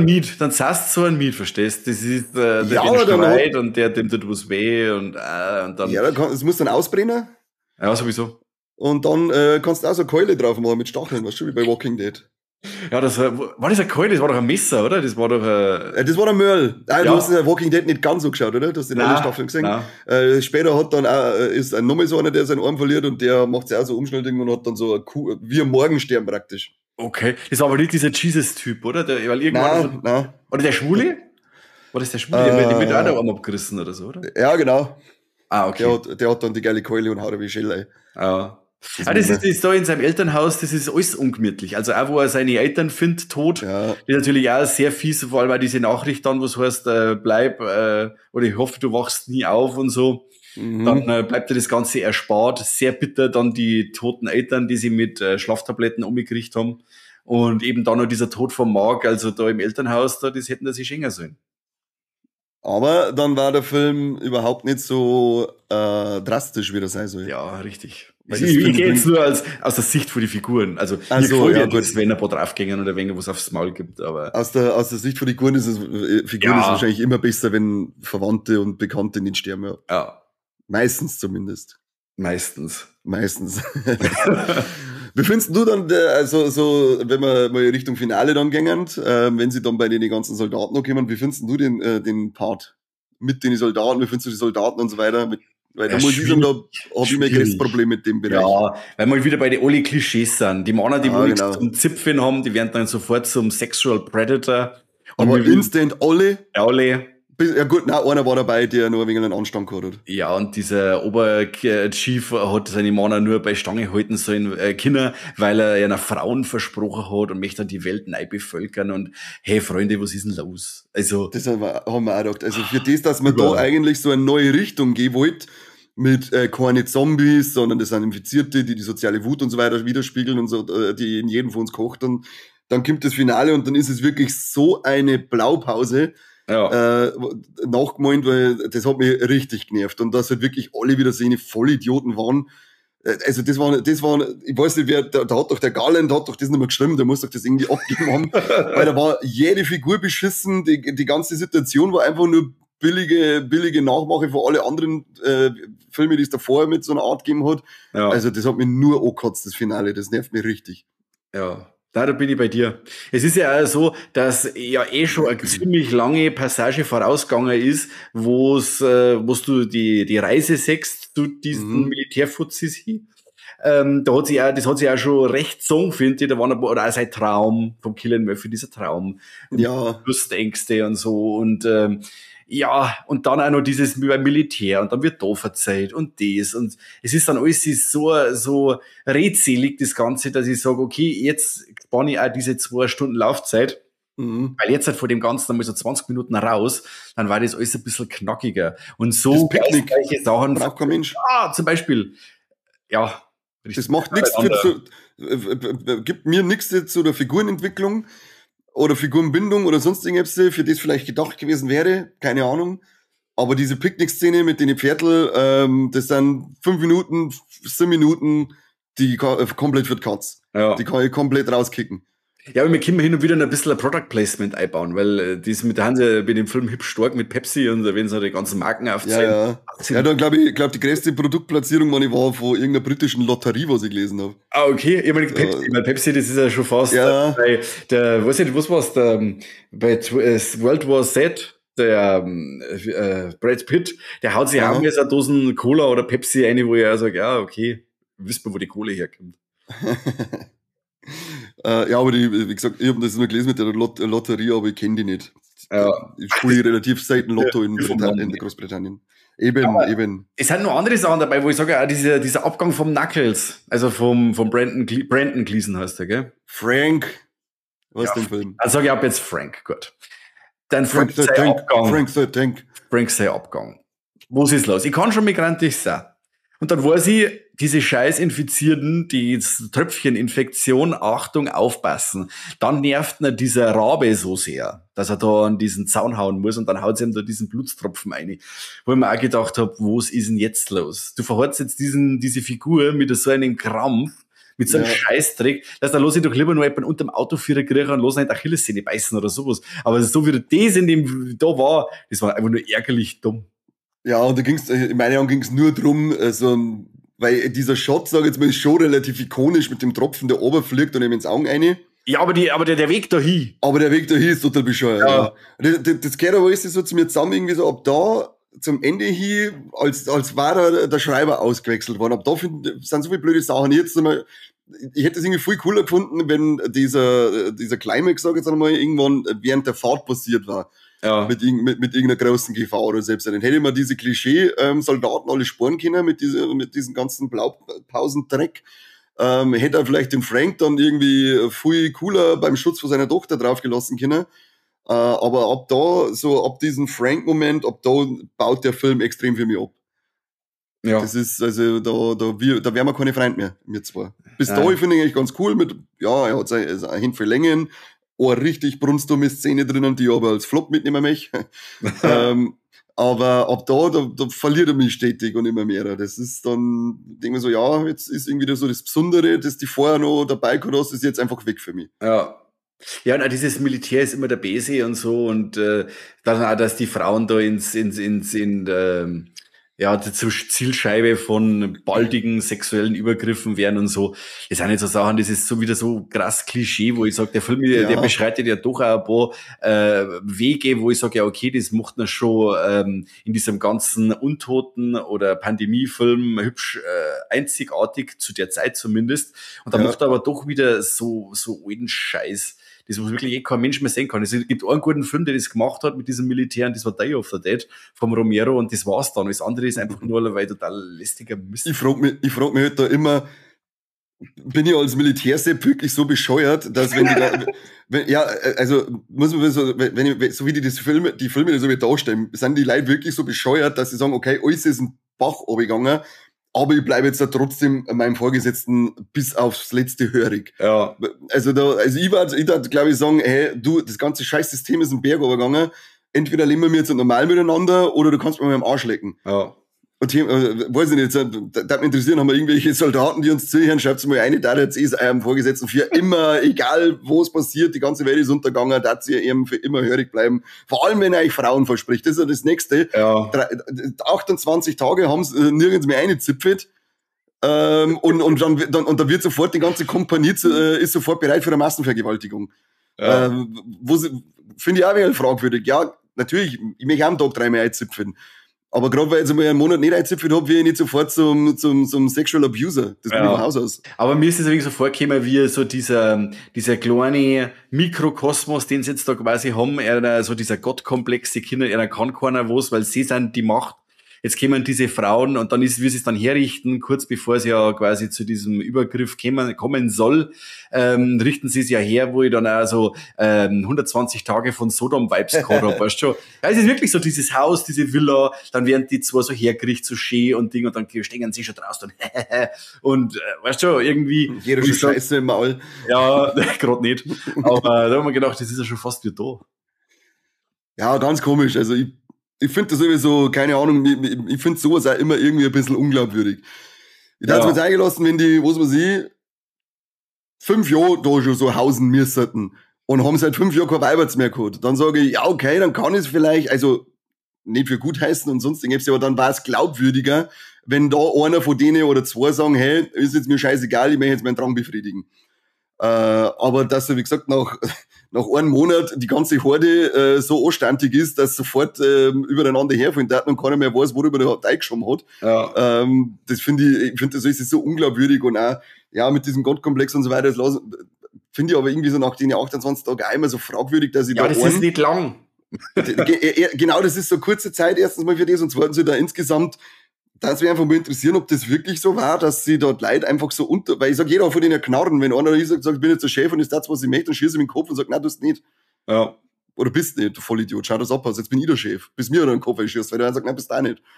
ein Miet, verstehst? Das ist der Ja, den aber dann schreit und der dem tut was weh und dann Ja, es muss dann ausbrennen ja, sowieso. und dann kannst du auch so eine Keule drauf machen mit Stacheln, weißt du, wie bei Walking Dead. Ja, das war das ein Keul? Das war doch ein Messer, oder? Das war doch Das war der Merl. Ja. Du hast Walking Dead nicht ganz so geschaut, oder? Du hast den alle Staffeln gesehen. nein. Später hat dann auch, ist ein nochmal so einer, der seinen Arm verliert und der macht sich auch so Umschnellding und hat dann so wie ein Morgenstern praktisch. Okay. Das war aber nicht dieser Jesus-Typ, oder? Weil irgendwann Nein. oder der Schwule? War das der Schwule? Der wird auch der Arm abgerissen oder so, oder? Ja, genau. Ah, okay. Der hat dann die geile Keule und haut er wie Schell ein. Ja. Das ist da in seinem Elternhaus, das ist alles ungemütlich. Also auch, wo er seine Eltern findet, tot, Ja. ist natürlich auch sehr fies, vor allem auch diese Nachricht dann, was heißt, bleib, oder ich hoffe, du wachst nie auf und so. Dann bleibt dir das Ganze erspart. Sehr bitter dann die toten Eltern, die sie mit Schlaftabletten umgekriegt haben. Und eben dann noch dieser Tod von Mark, also da im Elternhaus, da, das hätten sie sich schenken sollen. Aber dann war der Film überhaupt nicht so drastisch, wie das sein soll. Ja, richtig. Weil Ich das gehe jetzt nur aus der Sicht von den Figuren. Also, Ach ich so, folge ja, ja, gut. wenn ein paar draufgängen oder wenn was aufs Maul gibt, aber. Aus der Sicht von den Figuren ist es Ja. wahrscheinlich immer besser, wenn Verwandte und Bekannte nicht sterben. Ja. Ja, Meistens zumindest. meistens. Meistens. Wie findest du dann, also so, wenn wir mal Richtung Finale dann gängen, wenn sie dann bei den ganzen Soldaten noch kommen, wie findest du den Part mit den Soldaten, wie findest du die Soldaten und so weiter? Weil da Ja, muss ich sagen, da habe ich mein größtes schwierig. Problem mit dem Bereich. Ja, weil wir wieder bei den alle Klischees sind. Die Männer, die wo Ah, nichts genau. zum Zipfeln haben, die werden dann sofort zum Sexual Predator. Und Aber instant alle, alle. ja gut, nein, einer war dabei, der nur ein wenig einen Anstand gehabt hat. Ja, und dieser Oberchief hat seine Männer nur bei Stange halten sollen, Kinder, weil er einer Frauen versprochen hat und möchte dann die Welt neu bevölkern. Und hey, Freunde, was ist denn los? Also, Das haben wir auch gedacht. Also für das, dass man da Überall. eigentlich so eine neue Richtung gehen wollte, mit keine Zombies, sondern das sind Infizierte, die soziale Wut und so weiter widerspiegeln und so, die in jedem von uns kocht, dann kommt das Finale und dann ist es wirklich so eine Blaupause ja, nachgemeint, weil das hat mich richtig genervt und dass halt wirklich alle wieder so eine Vollidioten waren. Also das war, ich weiß nicht, da hat doch der Garland, hat doch das nicht mehr geschrieben, der muss doch das irgendwie abgeben haben, weil da war jede Figur beschissen, die ganze Situation war einfach nur billige Nachmache von alle anderen Filme, die es davor mit so einer Art gegeben hat. ja. Also das hat mich nur angekotzt, das Finale, das nervt mich richtig. Ja, da bin ich bei dir. Es ist ja auch so, dass ja schon eine ziemlich lange Passage vorausgegangen ist, wo du die Reise sechst zu diesen Mhm. Militärfuzis hin. Das hat sich auch schon recht gesungen, finde ich. Da waren oder auch sein Traum vom Cillian Murphy, dieser Traum. Ja, Verlustängste und so ja, und dann auch noch dieses beim Militär und dann wird da verzeiht und das und es ist dann alles so redselig, das Ganze, dass ich sage, okay, jetzt spanne ich auch diese 2 Stunden Laufzeit, mhm. weil jetzt halt vor dem Ganzen einmal so 20 Minuten raus, dann war das alles ein bisschen knackiger und Das so Picknick geistreiche Sachen, braucht kein Mensch. zum Beispiel, ja, Das richtig macht nichts gibt mir nichts zu der Figurenentwicklung oder Figurenbindung oder sonst irgendwas, für das vielleicht gedacht gewesen wäre, keine Ahnung. Aber diese Picknick-Szene mit den Pferdl, das sind 5 Minuten, 7 Minuten, die komplett für die Katz. ja. Die kann ich komplett rauskicken. Ja, aber wir können hin und wieder noch ein bisschen ein Product Placement einbauen, weil da haben sie bei dem Film hübsch stark mit Pepsi und da werden sie die ganzen Marken Ja, aufzählen. ja. Ja, dann glaub, die größte Produktplatzierung, meine ich, war von irgendeiner britischen Lotterie, was ich gelesen habe. Ah, okay. Ich meine Pepsi, weil Pepsi, das ist ja schon fast Ja, bei weiß nicht, was war's, bei World War Z, der Brad Pitt, der haut sich auch aha. mal so eine Dosen Cola oder Pepsi rein, wo er sagt, ja, okay, wisst man, wo die Kohle herkommt. Ja, aber wie gesagt, ich habe das nur gelesen mit der Lotterie, aber ich kenne die nicht. Ja, Ich spiele relativ selten Lotto in, vom Land. in Großbritannien. Eben. Es sind noch andere Sachen dabei, wo ich sage, auch dieser Abgang vom Knuckles, also vom Brandon Gleeson heißt der, gell? Frank, was Ja, den Film? also sage ich ab jetzt Frank, gut. Dann Frank the sei Tank, Abgang. Frank the Tank. Frank sei Abgang. Was ist los? Ich kann schon migrantisch sein. Und dann weiß ich, diese scheiß Infizierten, die Tröpfcheninfektion, Achtung, aufpassen. Dann nervt ihn dieser Rabe so sehr, dass er da an diesen Zaun hauen muss und dann haut sie ihm da diesen Blutstropfen rein. Wo ich mir auch gedacht habe, was ist denn jetzt los? Du verhorst jetzt diese Figur mit so einem Krampf, mit so einem Ja. Scheißdreck, dass da los ich doch lieber nur jemanden unter dem Autoführer kriegen und los nicht Achillessehne beißen oder sowas. Aber so wie das in dem da war, das war einfach nur ärgerlich dumm. Ja, und da ging's, in meinen Augen ging's nur drum, weil dieser Shot, sag ich jetzt mal, ist schon relativ ikonisch mit dem Tropfen, der oben fliegt und ihm ins Augen rein. Ja, aber der Weg dahin. Aber der Weg dahin ist total bescheuert. Ja. Ja. Das gehört aber alles so zu mir zusammen, irgendwie so ab da zum Ende hin, als war der Schreiber ausgewechselt worden. Ab da sind so viele blöde Sachen. Jetzt einmal, ich hätte es irgendwie viel cooler gefunden, wenn dieser Climax, sag ich jetzt einmal, irgendwann während der Fahrt passiert war. Ja. Mit irgendeiner großen Gefahr oder selbst. Dann hätte man diese Klischee-Soldaten alle sporen können mit diesem ganzen Blaupausendreck. Hätte er vielleicht den Frank dann irgendwie viel cooler beim Schutz von seiner Tochter draufgelassen können. Aber ab diesem Frank-Moment, ab da baut der Film extrem für mich ab. Ja. Das ist, also, da wären wir keine Freunde mehr, wir zwei. Bis Nein. dahin finde ich eigentlich ganz cool er hat seine Hände für Längen, eine richtig brunstumme Szene drinnen, die ich aber als Flop mitnehmen möchte. Aber ab da verliert er mich stetig und immer mehr. Das ist dann, denke ich so, ja, jetzt ist irgendwie so das Besondere, das die vorher noch dabei gehabt hast, ist jetzt einfach weg für mich. Ja. Ja, und auch dieses Militär ist immer der Bese und so und dann auch, dass die Frauen da ja, zur Zielscheibe von baldigen sexuellen Übergriffen werden und so. Das sind nicht so Sachen, das ist so wieder so krass Klischee, wo ich sage, der Film, der Ja, beschreitet ja doch auch ein paar Wege, wo ich sage, ja, okay, das macht man schon in diesem ganzen Untoten- oder Pandemiefilm hübsch einzigartig, zu der Zeit zumindest. Und da ja. macht er aber doch wieder so alten Scheiß. Das, was wirklich kein Mensch mehr sehen kann. Es gibt einen guten Film, der das gemacht hat mit diesem Militär, und das war Day of the Dead vom Romero, und das war's dann. Das andere ist einfach nur allerweil total lästiger Mist. Ich frag mich halt da immer, bin ich als Militärsepp wirklich so bescheuert, dass wenn die da, ja, also muss man so, so wie die Filme so wie darstellen, sind die Leute wirklich so bescheuert, dass sie sagen, okay, alles ist ein Bach runtergegangen, aber ich bleibe jetzt da trotzdem meinem Vorgesetzten bis aufs letzte hörig. Ja. Also ich würde, glaube ich, sagen, hey, du, das ganze Scheißsystem ist ein Berg runtergegangen, entweder leben wir jetzt normal miteinander oder du kannst mir mal am Arsch lecken. Ja. Und weiß ich nicht, da mich interessieren, haben wir irgendwelche Soldaten, die uns zuhören, schreibt mal eine, da jetzt ist eurem Vorgesetzten für immer, egal wo es passiert, die ganze Welt ist untergegangen, da ihr eben für immer hörig bleiben. Vor allem, wenn er euch Frauen verspricht. Das ist ja das Nächste. Ja. 28 Tage haben sie nirgends mehr eingezipfelt. Und dann wird sofort die ganze Kompanie ist sofort bereit für eine Massenvergewaltigung. Ja. Finde ich auch wieder fragwürdig. Ja, natürlich, ich möchte auch am Tag 3 Mal einzipfen. Aber gerade weil ich jetzt mal einen Monat nicht einzipfelt habe, will ich nicht sofort zum Sexual Abuser. Das bin ich von Haus aus. Aber mir ist es irgendwie so vorgekommen, wie so dieser kleine Mikrokosmos, den sie jetzt da quasi haben, so dieser Gottkomplex, die Kinder, er kann keiner was, weil sie sind die Macht. Jetzt kommen diese Frauen und dann wie sie es dann herrichten, kurz bevor sie ja quasi zu diesem Übergriff kommen soll, richten sie es ja her, wo ich dann auch so 120 Tage von Sodom-Vibes gehabt habe, weißt du schon. Ja, es ist wirklich so dieses Haus, diese Villa, dann werden die zwar so hergerichtet, so schön und Ding, und dann stehen sie schon draußen und weißt du, irgendwie... Jeder schon Scheiße im Maul. Ja, gerade nicht. Aber da haben wir gedacht, das ist ja schon fast wie da. Ja, ganz komisch. Also ich finde das sowieso, keine Ahnung, ich finde sowas auch immer irgendwie ein bisschen unglaubwürdig. Ich hätte es mir jetzt eingelassen, wenn die, was weiß ich, 5 Jahre da schon so hausen müssten und haben seit 5 Jahren kein Weiberts mehr gehabt. Dann sage ich, ja, okay, dann kann ich es vielleicht, also nicht für gut heißen und sonstiges, aber dann war es glaubwürdiger, wenn da einer von denen oder zwei sagen, hey, ist jetzt mir scheißegal, ich möchte jetzt meinen Drang befriedigen. Aber dass er, wie gesagt, nach einem Monat die ganze Horde so anstandig ist, dass sofort übereinander herfallen und keiner mehr weiß, worüber der eingeschoben hat. Ja. Das finde ich finde, das ist so unglaubwürdig und auch, ja, mit diesem Gottkomplex und so weiter, das finde ich aber irgendwie so nach den 28 Tagen auch immer so fragwürdig, dass ich ja, das ist nicht lang. Genau, das ist so kurze Zeit erstens mal für das und zweitens da insgesamt. Das wäre einfach mal interessieren, ob das wirklich so war, dass sie dort Leute einfach so weil ich sag, jeder von denen knarren, wenn einer sagt, ich bin jetzt der Chef und ist das, was ich möchte, dann schießt er mir den Kopf und sagt, nein, du bist nicht. Ja. Oder bist nicht, du Vollidiot, schau das ab, also jetzt bin ich der Chef, bis mir oder den Kopf einschießt, weil der eine sagt, nein, bist du nicht.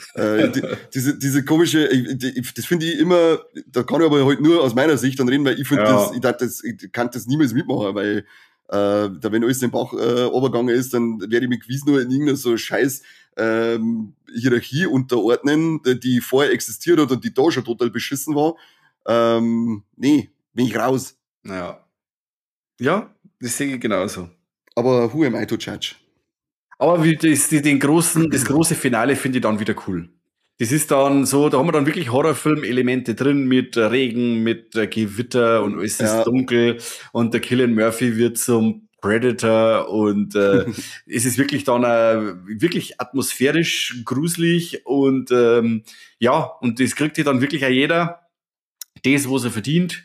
Diese komische, das finde ich immer, da kann ich aber halt nur aus meiner Sicht dann reden, weil ich finde ich kann das niemals mitmachen, weil da wenn alles den Bach runtergegangen ist, dann werde ich mich gewiss nur in irgendeiner so scheiß Hierarchie unterordnen, die vorher existiert hat und die da schon total beschissen war. Nee, bin ich raus. Ja. Ja, das sehe ich genauso. Aber who am I to judge? Aber das große Finale finde ich dann wieder cool. Das ist dann so, da haben wir dann wirklich Horrorfilm-Elemente drin mit Regen, mit Gewitter und alles ist dunkel und der Cillian Murphy wird zum Predator und es ist wirklich dann wirklich atmosphärisch gruselig und und das kriegt ja dann wirklich auch jeder das, was er verdient.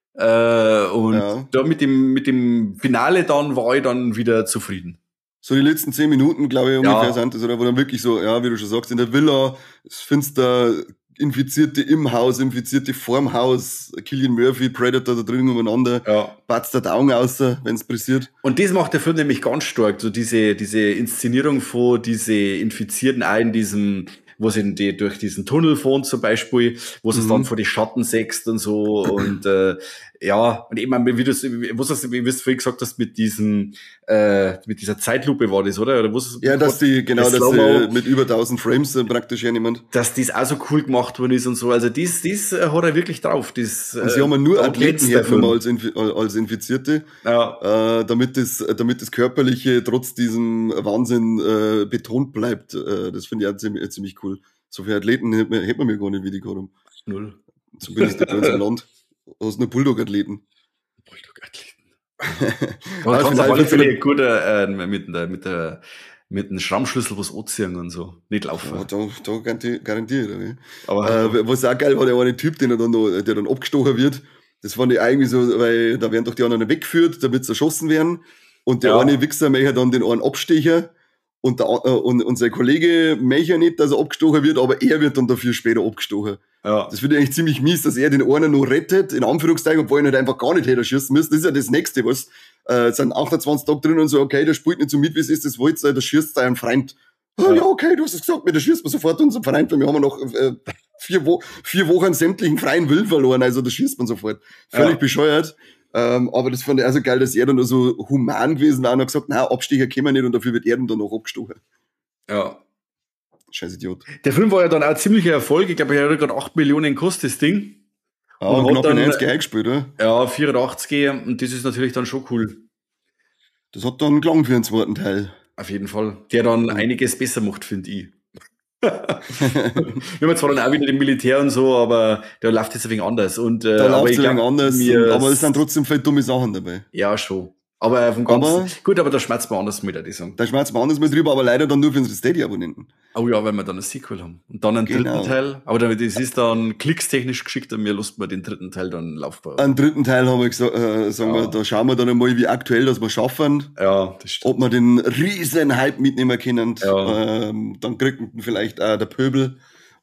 Und da mit dem Finale dann war ich dann wieder zufrieden. So die letzten 10 Minuten, glaube ich, ungefähr sind das, oder wo dann wirklich so, ja, wie du schon sagst, in der Villa, findest du Infizierte im Haus, Infizierte vorm Haus, Cillian Murphy, Predator da drin umeinander, batzt der Augen aus, wenn es passiert. Und das macht der Film nämlich ganz stark, so diese Inszenierung von diese Infizierten auch in diesem, wo sie durch diesen Tunnel fahren zum Beispiel, wo sie es dann vor die Schatten sägst und so und und eben, wie du vorhin gesagt hast, mit dieser Zeitlupe war das, oder dass die mit über 1000 Frames praktisch hernehmen. Dass das auch so cool gemacht worden ist und so, also das hat er wirklich drauf. Und sie haben nur Athleten hergenommen als Infizierte, damit das Körperliche trotz diesem Wahnsinn betont bleibt. Das finde ich auch ziemlich cool. So viele Athleten hätten wir mir gar nicht, wie die gerade haben. Null. Zumindest nicht bei uns im Land. Du hast nur Bulldog-Athleten. Bulldog-Athleten. Aber Man ich kann finde auf alle einfach Fälle gut mit dem Schrammschlüssel was anziehen und so. Nicht laufen. ja, da garantiert. Okay. Aber Was auch geil war, der eine Typ, der dann abgestochen wird. Das fand ich irgendwie so, weil da werden doch die anderen weggeführt, damit sie erschossen werden. Und der ja, eine Wichser möchte dann den einen abstechen. Und sein Kollege möchte nicht, dass er abgestochen wird, aber er wird dann dafür später abgestochen. ja, Das finde ich eigentlich ziemlich mies, dass er den einen noch rettet, in Anführungszeichen, obwohl er nicht einfach gar nicht hätte schießen müssen. Das ist ja das Nächste, was, es sind 28 Tage drin und so, okay, der spielt nicht so mit, wie es ist, das wollt ihr, der schießt seinen Freund. Ah, ja, okay, du hast es gesagt, mir der schießt man sofort unseren Freund, weil wir haben noch 4 Wochen sämtlichen freien Willen verloren, also da schießt man sofort. Völlig bescheuert. Aber das fand ich also geil, dass er dann nur so human gewesen war und hat gesagt, nein, Abstecher können wir nicht und dafür wird er dann noch abgestochen. ja. Scheiß Idiot. Der Film war ja dann auch ziemlicher Erfolg. Ich glaube, er hat gerade 8 Millionen gekostet, das Ding. Ja, Und und hat knapp in dann, 90 eingespielt, oder? Ja, 84 und das ist natürlich dann schon cool. Das hat dann gelangt für den zweiten Teil. Auf jeden Fall. Der dann einiges besser macht, finde ich. Wir haben zwar dann auch wieder im Militär und so, aber der läuft jetzt ein wenig anders. Und, da aber läuft ich es ein glaub, wenig anders, aber es sind trotzdem viele dumme Sachen dabei. Ja, schon. Aber vom Ganzen. Aber gut, aber da schmerzt man anders mit, würde ich sagen. da schmerzt man anders mal drüber, aber leider dann nur für unsere Steady-Abonnenten. Oh ja, weil wir dann ein Sequel haben. Und dann einen Genau. dritten Teil. Aber das ist dann klickstechnisch geschickt und wir lassen den dritten Teil dann laufbar. Einen dritten Teil haben wir gesagt, sagen wir, da schauen wir dann einmal, wie aktuell das wir schaffen. Ja, das stimmt. Ob wir den riesen Hype mitnehmen können. Ja. Dann kriegt vielleicht auch der Pöbel.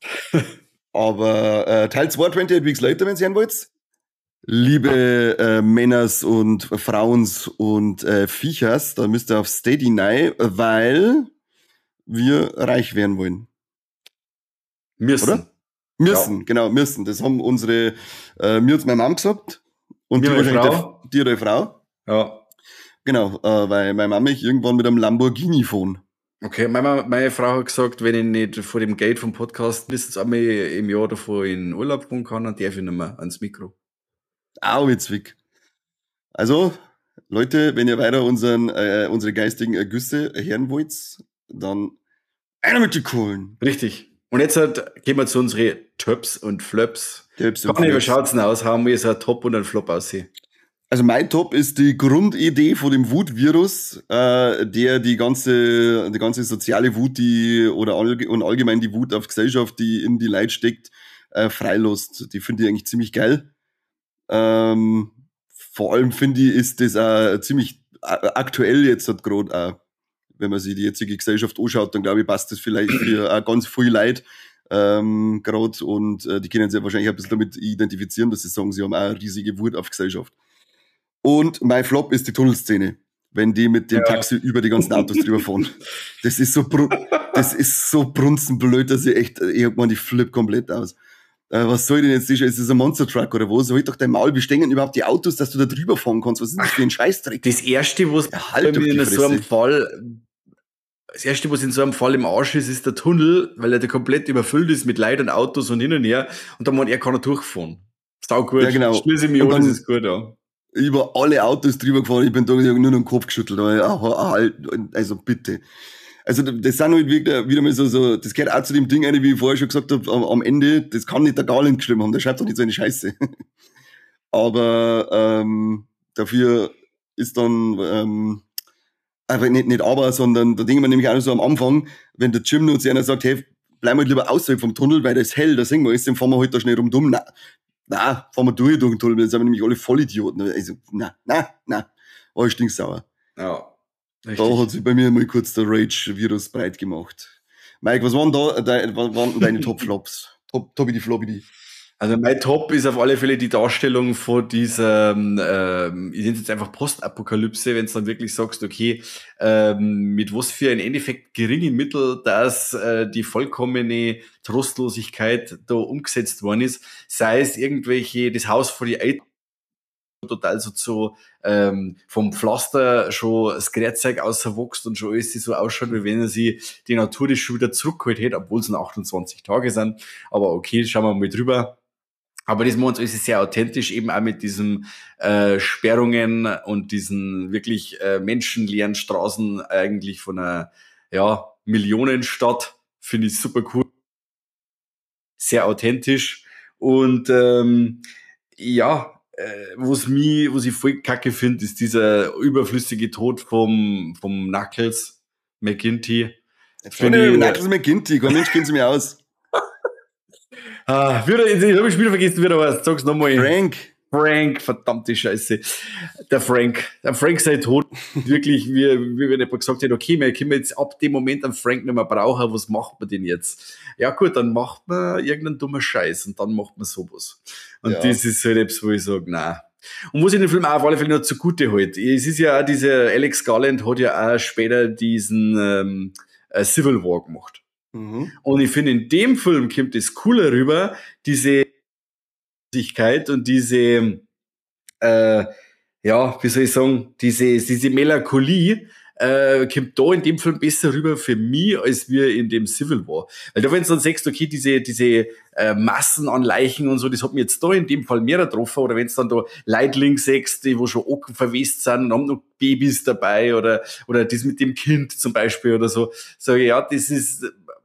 Aber Teil 2, 28 Weeks Later, wenn ihr sehen wollt. Liebe Männers und Frauens und Viechers, da müsst ihr auf Steady rein, weil wir reich werden wollen. Müssen. Oder? Müssen, Ja. genau, müssen. Das haben mir hat's meine Mom gesagt. Und Mir die meine wahrscheinlich Frau. die oder die Frau. Ja. Genau, weil meine Mama mich irgendwann mit einem Lamborghini fahren. Okay, meine Frau hat gesagt, wenn ich nicht vor dem Geld vom Podcast mindestens einmal im Jahr davor in Urlaub fahren kann, dann darf ich nicht mehr ans Mikro. Au, jetzt weg. Also, Leute, wenn ihr weiter unsere geistigen Ergüsse hören wollt, dann einer mit die Kohlen. Richtig. Und jetzt gehen wir zu unseren Tops und Flops. Tops und Conny, wie Flops. schaut's denn aus? Haben wir so ein Top und ein Flop aussehen? Also mein Top ist die Grundidee von dem Wutvirus, der die ganze soziale Wut, und allgemein die Wut auf Gesellschaft, die in die Leute steckt, freilässt. Die finde ich eigentlich ziemlich geil. Vor allem finde ich, ist das auch ziemlich aktuell jetzt halt gerade auch. Wenn man sich die jetzige Gesellschaft anschaut, dann glaube ich, passt das vielleicht für auch ganz viel Leute gerade und die können sich wahrscheinlich ein bisschen damit identifizieren, dass sie sagen, sie haben auch eine riesige Wut auf Gesellschaft. Und mein Flop ist die Tunnelszene, wenn die mit dem Taxi über die ganzen Autos drüber fahren. Das ist so brunzenblöd, dass ich meine, ich flippe komplett aus. Was soll denn jetzt sicher? Ist das ein Monster Truck oder wo? Soll ich doch dein Maul, wie stehen überhaupt die Autos, dass du da drüber fahren kannst? Was ist das für ein Scheißdreck? Das erste, was halt doch die in so einem Fresse. Fall, das erste, was in so einem Fall im Arsch ist der Tunnel, weil er da komplett überfüllt ist mit Leuten und Autos und hin und her. Und da meint er, kann er durchfahren. Sau gut. Ja, genau. Schließe ich mich Und an, das dann- ist gut, ja. Über alle Autos drüber gefahren, ich bin da nur noch den Kopf geschüttelt. Also bitte. Also das sind halt wieder mal so, das gehört auch zu dem Ding rein, wie ich vorher schon gesagt habe, am Ende, das kann nicht der Garland geschrieben haben, der schreibt doch nicht so eine Scheiße. Aber dafür ist dann, aber nicht aber, sondern da denken wir nämlich auch noch so am Anfang, wenn der Jim nur zu einer sagt, hey, bleib mal lieber außerhalb vom Tunnel, weil das ist hell, da sehen wir alles, dann fahren wir halt da schnell rum. Na, fahren wir durch den Tunnel, dann sind wir nämlich alle Vollidioten. Also, na, alles stinksauer. Ja. Richtig. Da hat sich bei mir mal kurz der Rage-Virus breit gemacht. Mike, was waren denn deine Top-Flops? Tobi die Flobby. Also mein Top ist auf alle Fälle die Darstellung von dieser, ich nenne es jetzt einfach Postapokalypse, wenn du dann wirklich sagst, okay, mit was für ein Endeffekt geringen Mittel, dass die vollkommene Trostlosigkeit da umgesetzt worden ist, sei es irgendwelche, das Haus vor die Eltern, total so vom Pflaster schon das Grätzeug ausgewachsen und schon alles so ausschaut, wie wenn er sie die Natur das schon wieder zurückgeholt hätte, obwohl es nur 28 Tage sind. Aber okay, schauen wir mal drüber. Aber das machen ist sehr authentisch, eben auch mit diesen Sperrungen und diesen wirklich menschenleeren Straßen eigentlich von einer Millionenstadt. Finde ich super cool. sehr authentisch und ja, was ich voll kacke finde, ist dieser überflüssige Tod vom Knuckles McGinty. Jetzt bin ich Finde mit ich, Knuckles McGinty, kein Mensch kennt sie mir aus. ich habe wieder vergessen, wie er heißt. Sag's nochmal. Frank, verdammte Scheiße. Der Frank sei tot. Wirklich, wie wenn jemand gesagt hat, okay, wir können jetzt ab dem Moment einen Frank nicht mehr brauchen, was macht man denn jetzt? Ja gut, dann macht man irgendeinen dummen Scheiß und dann macht man sowas. Und das ist halt etwas, wo ich sage, nein. Und was ich den Film auch auf alle Fälle noch zugute halte, es ist ja auch dieser Alex Garland hat ja auch später diesen Civil War gemacht. Mhm. Und ich finde, in dem Film kommt es cooler rüber, diese und diese, ja, wie soll ich sagen, diese Melancholie, kommt da in dem Film besser rüber für mich, als wir in dem Civil War. Weil da, wenn du dann sagst, okay, diese Massen an Leichen und so, das hat mir jetzt da in dem Fall mehr getroffen, oder wenn du dann da Leitling sagst, die wo schon Ocken verwest sind und haben noch Babys dabei, oder das mit dem Kind zum Beispiel oder so, sage ich, ja, das ist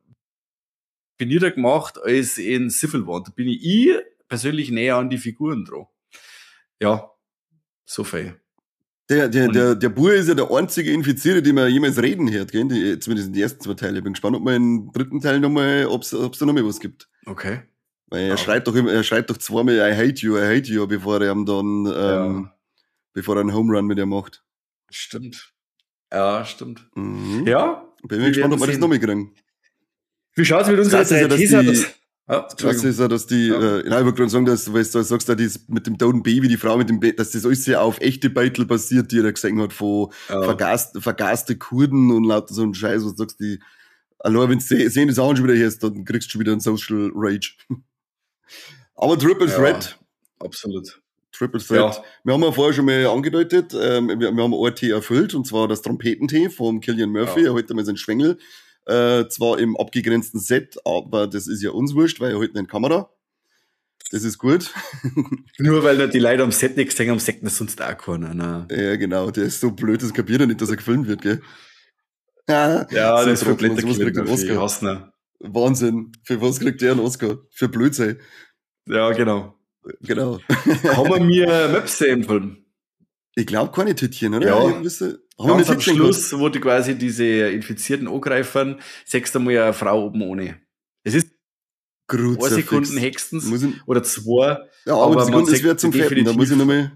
finiter gemacht als in Civil War. Da bin ich persönlich näher an die Figuren dran. Ja, so viel. Der Bur ist ja der einzige Infizierte, den man jemals reden hört, gell? Zumindest in den ersten 2 Teilen. Ich bin gespannt, ob man im 3. Teil nochmal, ob es da nochmal was gibt. Okay. Weil er schreit doch zweimal I hate you, bevor er ihm dann, bevor er einen Home Run mit ihm macht. Stimmt. Ja, stimmt. Mhm. Ja. Bin mir gespannt, ob wir das nochmal kriegen. Wie schaut's mit unserer Teaser aus? Krass ist ja, dass die, ich wollte gerade sagen, dass, weil du sagst, dass mit dem toten Baby, die Frau mit dem Baby, dass das alles sehr auf echte Beitel basiert, die er gesehen hat, von vergaste Kurden und lauter so ein Scheiß, was du sagst, die, allein wenn du sehen das auch schon wieder hörst, dann kriegst du schon wieder einen Social Rage. Aber Triple Threat. Absolut. Triple Threat. Ja. Wir haben ja vorher schon mal angedeutet, wir haben ein T erfüllt, und zwar das Trompetentee vom Cillian Murphy, er heute mal seinen Schwengel. Zwar im abgegrenzten Set, aber das ist ja uns wurscht, weil er heute nicht Kamera. Das ist gut. Nur weil die Leute am Set nichts gesehen haben, sagt man sonst auch keiner. Ne? Ja, genau, der ist so blöd, das kapiert er nicht, dass er gefilmt wird, gell? Ja, so das ist komplett der kriegt einen Oscar. Wahnsinn. Für was kriegt der einen Oscar? Für Blödsinn. Ja, genau. Haben wir mir Maps empfohlen? Ich glaube keine Tütchen, oder? Ja. Ganz am Schluss, wo die quasi diese Infizierten angreifen, sechst einmal eine Frau oben ohne. Es ist 2 Sekunden höchstens oder 2. Ja, aber das wird zum Fetten, da muss ich nochmal...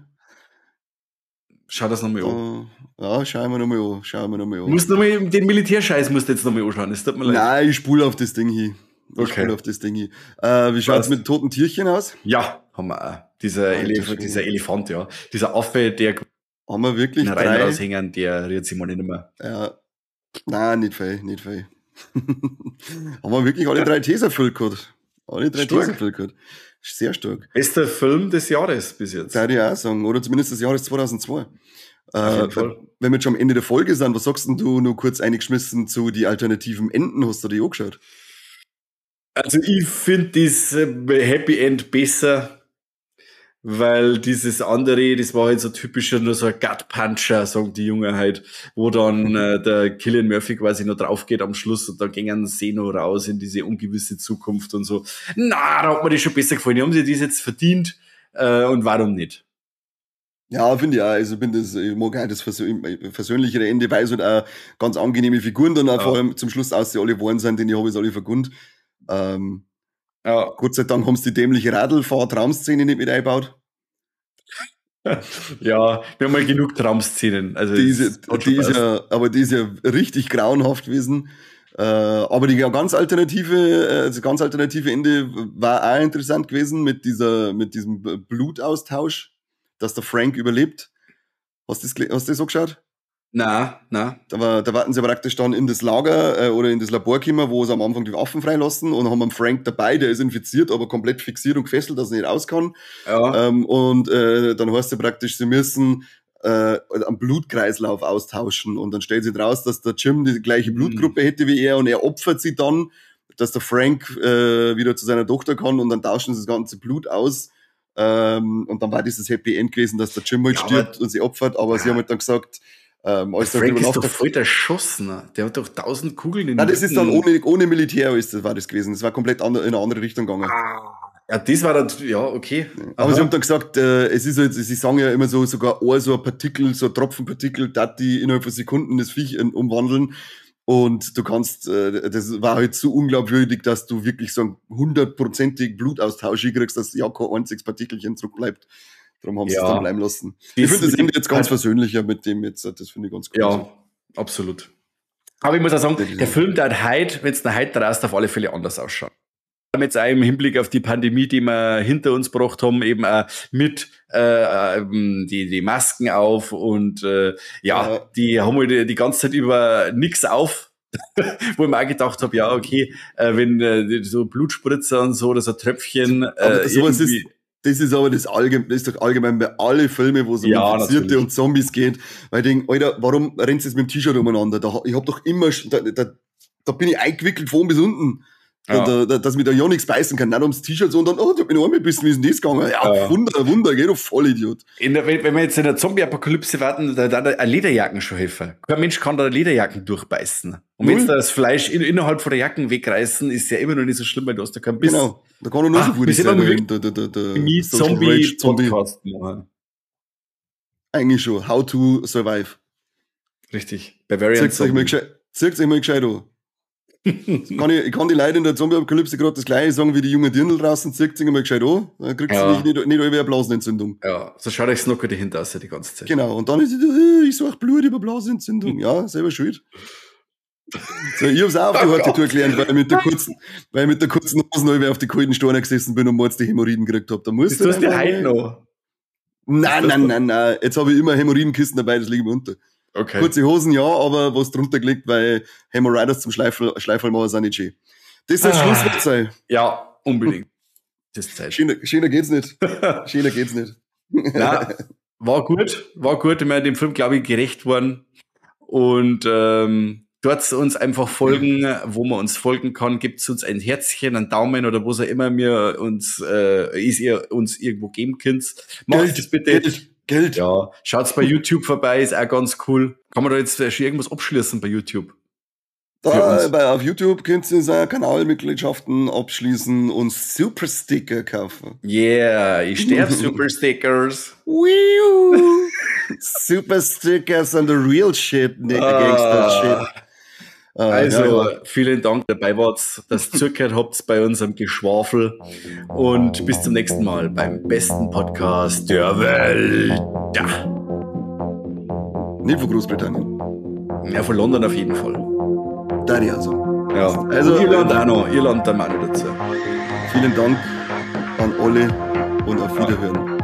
Schau das nochmal an. Ja, schauen wir nochmal an. Du musst nochmal, den Militärscheiß musst du jetzt nochmal anschauen, das tut mir leid. Nein, ich spule auf das Ding hin. Wie schaut's mit toten Tierchen aus? Ja, haben wir auch. Dieser Elefant, ja. Dieser Affe, der haben wir wirklich rein raushängen, der rührt sich mal nicht mehr. Ja. Nein, nicht viel. Haben wir wirklich alle 3 Tees erfüllt gehabt. Sehr stark. Bester Film des Jahres bis jetzt. Würde ich auch sagen. Oder zumindest des Jahres 2002. Wenn wir jetzt schon am Ende der Folge sind, was sagst denn du nur kurz eingeschmissen zu die alternativen Enden? Hast du die angeschaut? Also ich finde das Happy End besser, weil dieses andere, das war halt so typischer, nur so ein Gut-Puncher, sagen die Jungen halt, wo dann der Cillian Murphy quasi noch drauf geht am Schluss und dann gingen sie noch raus in diese ungewisse Zukunft und so. Na, da hat mir das schon besser gefallen. Haben sie das jetzt verdient und warum nicht? Ja, finde ich auch. Also ich mag auch das versöhnlichere Ende, weil es halt auch ganz angenehme Figuren dann auch vor allem zum Schluss aus, die alle geworden sind, den ich habe jetzt alle vergund. Gott sei Dank haben sie die dämliche Radlfahr-Traumszene nicht mit eingebaut. Ja, wir haben mal genug Traumszenen. Also die ist ja richtig grauenhaft gewesen. Aber das ganz alternative Ende war auch interessant gewesen mit diesem Blutaustausch, dass der Frank überlebt. Hast du das so geschaut? Na. Da warten sie praktisch dann in das Lager oder in das Labor gekommen, wo sie am Anfang die Waffen freilassen und haben einen Frank dabei, der ist infiziert, aber komplett fixiert und gefesselt, dass er nicht raus kann. Ja. Dann heißt es praktisch, sie müssen einen Blutkreislauf austauschen und dann stellt sich raus, dass der Jim die gleiche Blutgruppe hätte wie er und er opfert sie dann, dass der Frank wieder zu seiner Tochter kann und dann tauschen sie das ganze Blut aus. Und dann war dieses Happy End gewesen, dass der Jim halt stirbt und sie opfert, aber sie haben halt dann gesagt, Als Frank ist doch voll erschossen. Der hat doch 1000 Kugeln in Nein, das ist dann ohne Militär war das gewesen. Das war komplett in eine andere Richtung gegangen. Ja, das war dann, ja, okay. Aber sie haben dann gesagt, es ist halt, sie sagen ja immer so, sogar so ein Partikel, so ein Tropfenpartikel, die innerhalb von Sekunden das Viech umwandeln. Und du kannst, das war halt so unglaubwürdig, dass du wirklich so einen 100%ig Blutaustausch kriegst, dass ja kein einziges Partikelchen zurückbleibt. Darum haben sie es dann bleiben lassen. Ich finde das Ende jetzt ganz versöhnlicher mit dem jetzt, das finde ich ganz gut. Ja, absolut. Aber ich muss auch sagen, der Film, der hat heute, wenn es eine heute raus, auf alle Fälle anders ausschaut. Jetzt auch im Hinblick auf die Pandemie, die wir hinter uns gebracht haben, eben auch mit die Masken auf und die haben halt die ganze Zeit über nichts auf, wo ich mir auch gedacht habe, ja, okay, wenn so Blutspritzer und so oder so Tröpfchen das ist aber das ist doch allgemein bei alle Filme, wo es um Infizierte und Zombies geht, weil ich denke, Alter, warum rennst du jetzt mit dem T-Shirt umeinander? Ich hab doch immer, da bin ich eingewickelt von bis unten. Dass mich da ja nichts beißen kann. Nicht ums T-Shirt, sondern, da bin ich auch ein bisschen, wie ist denn das gegangen? Ja, Wunder, geh doch voll Idiot. Wenn wir jetzt in der Zombie-Apokalypse warten, da eine Lederjacken schon helfen. Kein Mensch kann da Lederjacken durchbeißen. Und wenn da das Fleisch innerhalb von der Jacken wegreißen, ist ja immer noch nicht so schlimm, weil du hast da keinen Biss. Genau, da kann er nur so gut sein. Der Zombie-Podcast machen. Eigentlich schon. How to survive. Richtig. Bavarian Zombie. Zirkt euch mal gescheit an. Ich kann die Leute in der Zombie-Apokalypse gerade das Gleiche sagen wie die jungen Dirndl draußen, zirkt sich mal gescheit an, dann kriegst du nicht über eine Blasenentzündung. Ja, so schaut euch Snocker dahinter aus die ganze Zeit. Genau, und dann ist ich sag Blut über Blasenentzündung. Ja, selber schuld. So, ich hab's auch aufgehört, die Tour gelernt, weil ich mit der kurzen Hose auf die kalten Steine gesessen bin und morgens die Hämorrhoiden gekriegt hab. Da musst du die heute noch? Nein. Jetzt habe ich immer Hämorrhoidenkisten dabei, das liegt mir unter. Okay. Kurze Hosen, ja, aber was drunter gelegt, weil Hämorrhoides zum Schleiferl machen sind nicht schön. Das soll Schlusswort sein. Ja, unbedingt. Das ist Zeit. Schöner geht's nicht. Nein, war gut. Ich meine, dem Film, glaube ich, gerecht worden. Und dort uns einfach folgen, wo man uns folgen kann. Gibt's uns ein Herzchen, einen Daumen oder was auch immer ihr uns irgendwo geben könnt. Macht das bitte. Geld. Ja, schaut's bei YouTube vorbei, ist auch ganz cool. Kann man da jetzt schon irgendwas abschließen bei YouTube? Auf YouTube könnt ihr seine Kanalmitgliedschaften abschließen und Supersticker kaufen. Yeah, ich sterbe Superstickers. Superstickers and the real shit, nigga gangster shit. Also, vielen Dank, dabei wart, dass ihr zugehört habt bei unserem Geschwafel und bis zum nächsten Mal beim besten Podcast der Welt. Ja. Nicht von Großbritannien. Ja, von London auf jeden Fall. Daddy also. Ja, also Irland auch noch. Irland dann auch noch dazu. Vielen Dank an alle und auf Wiederhören.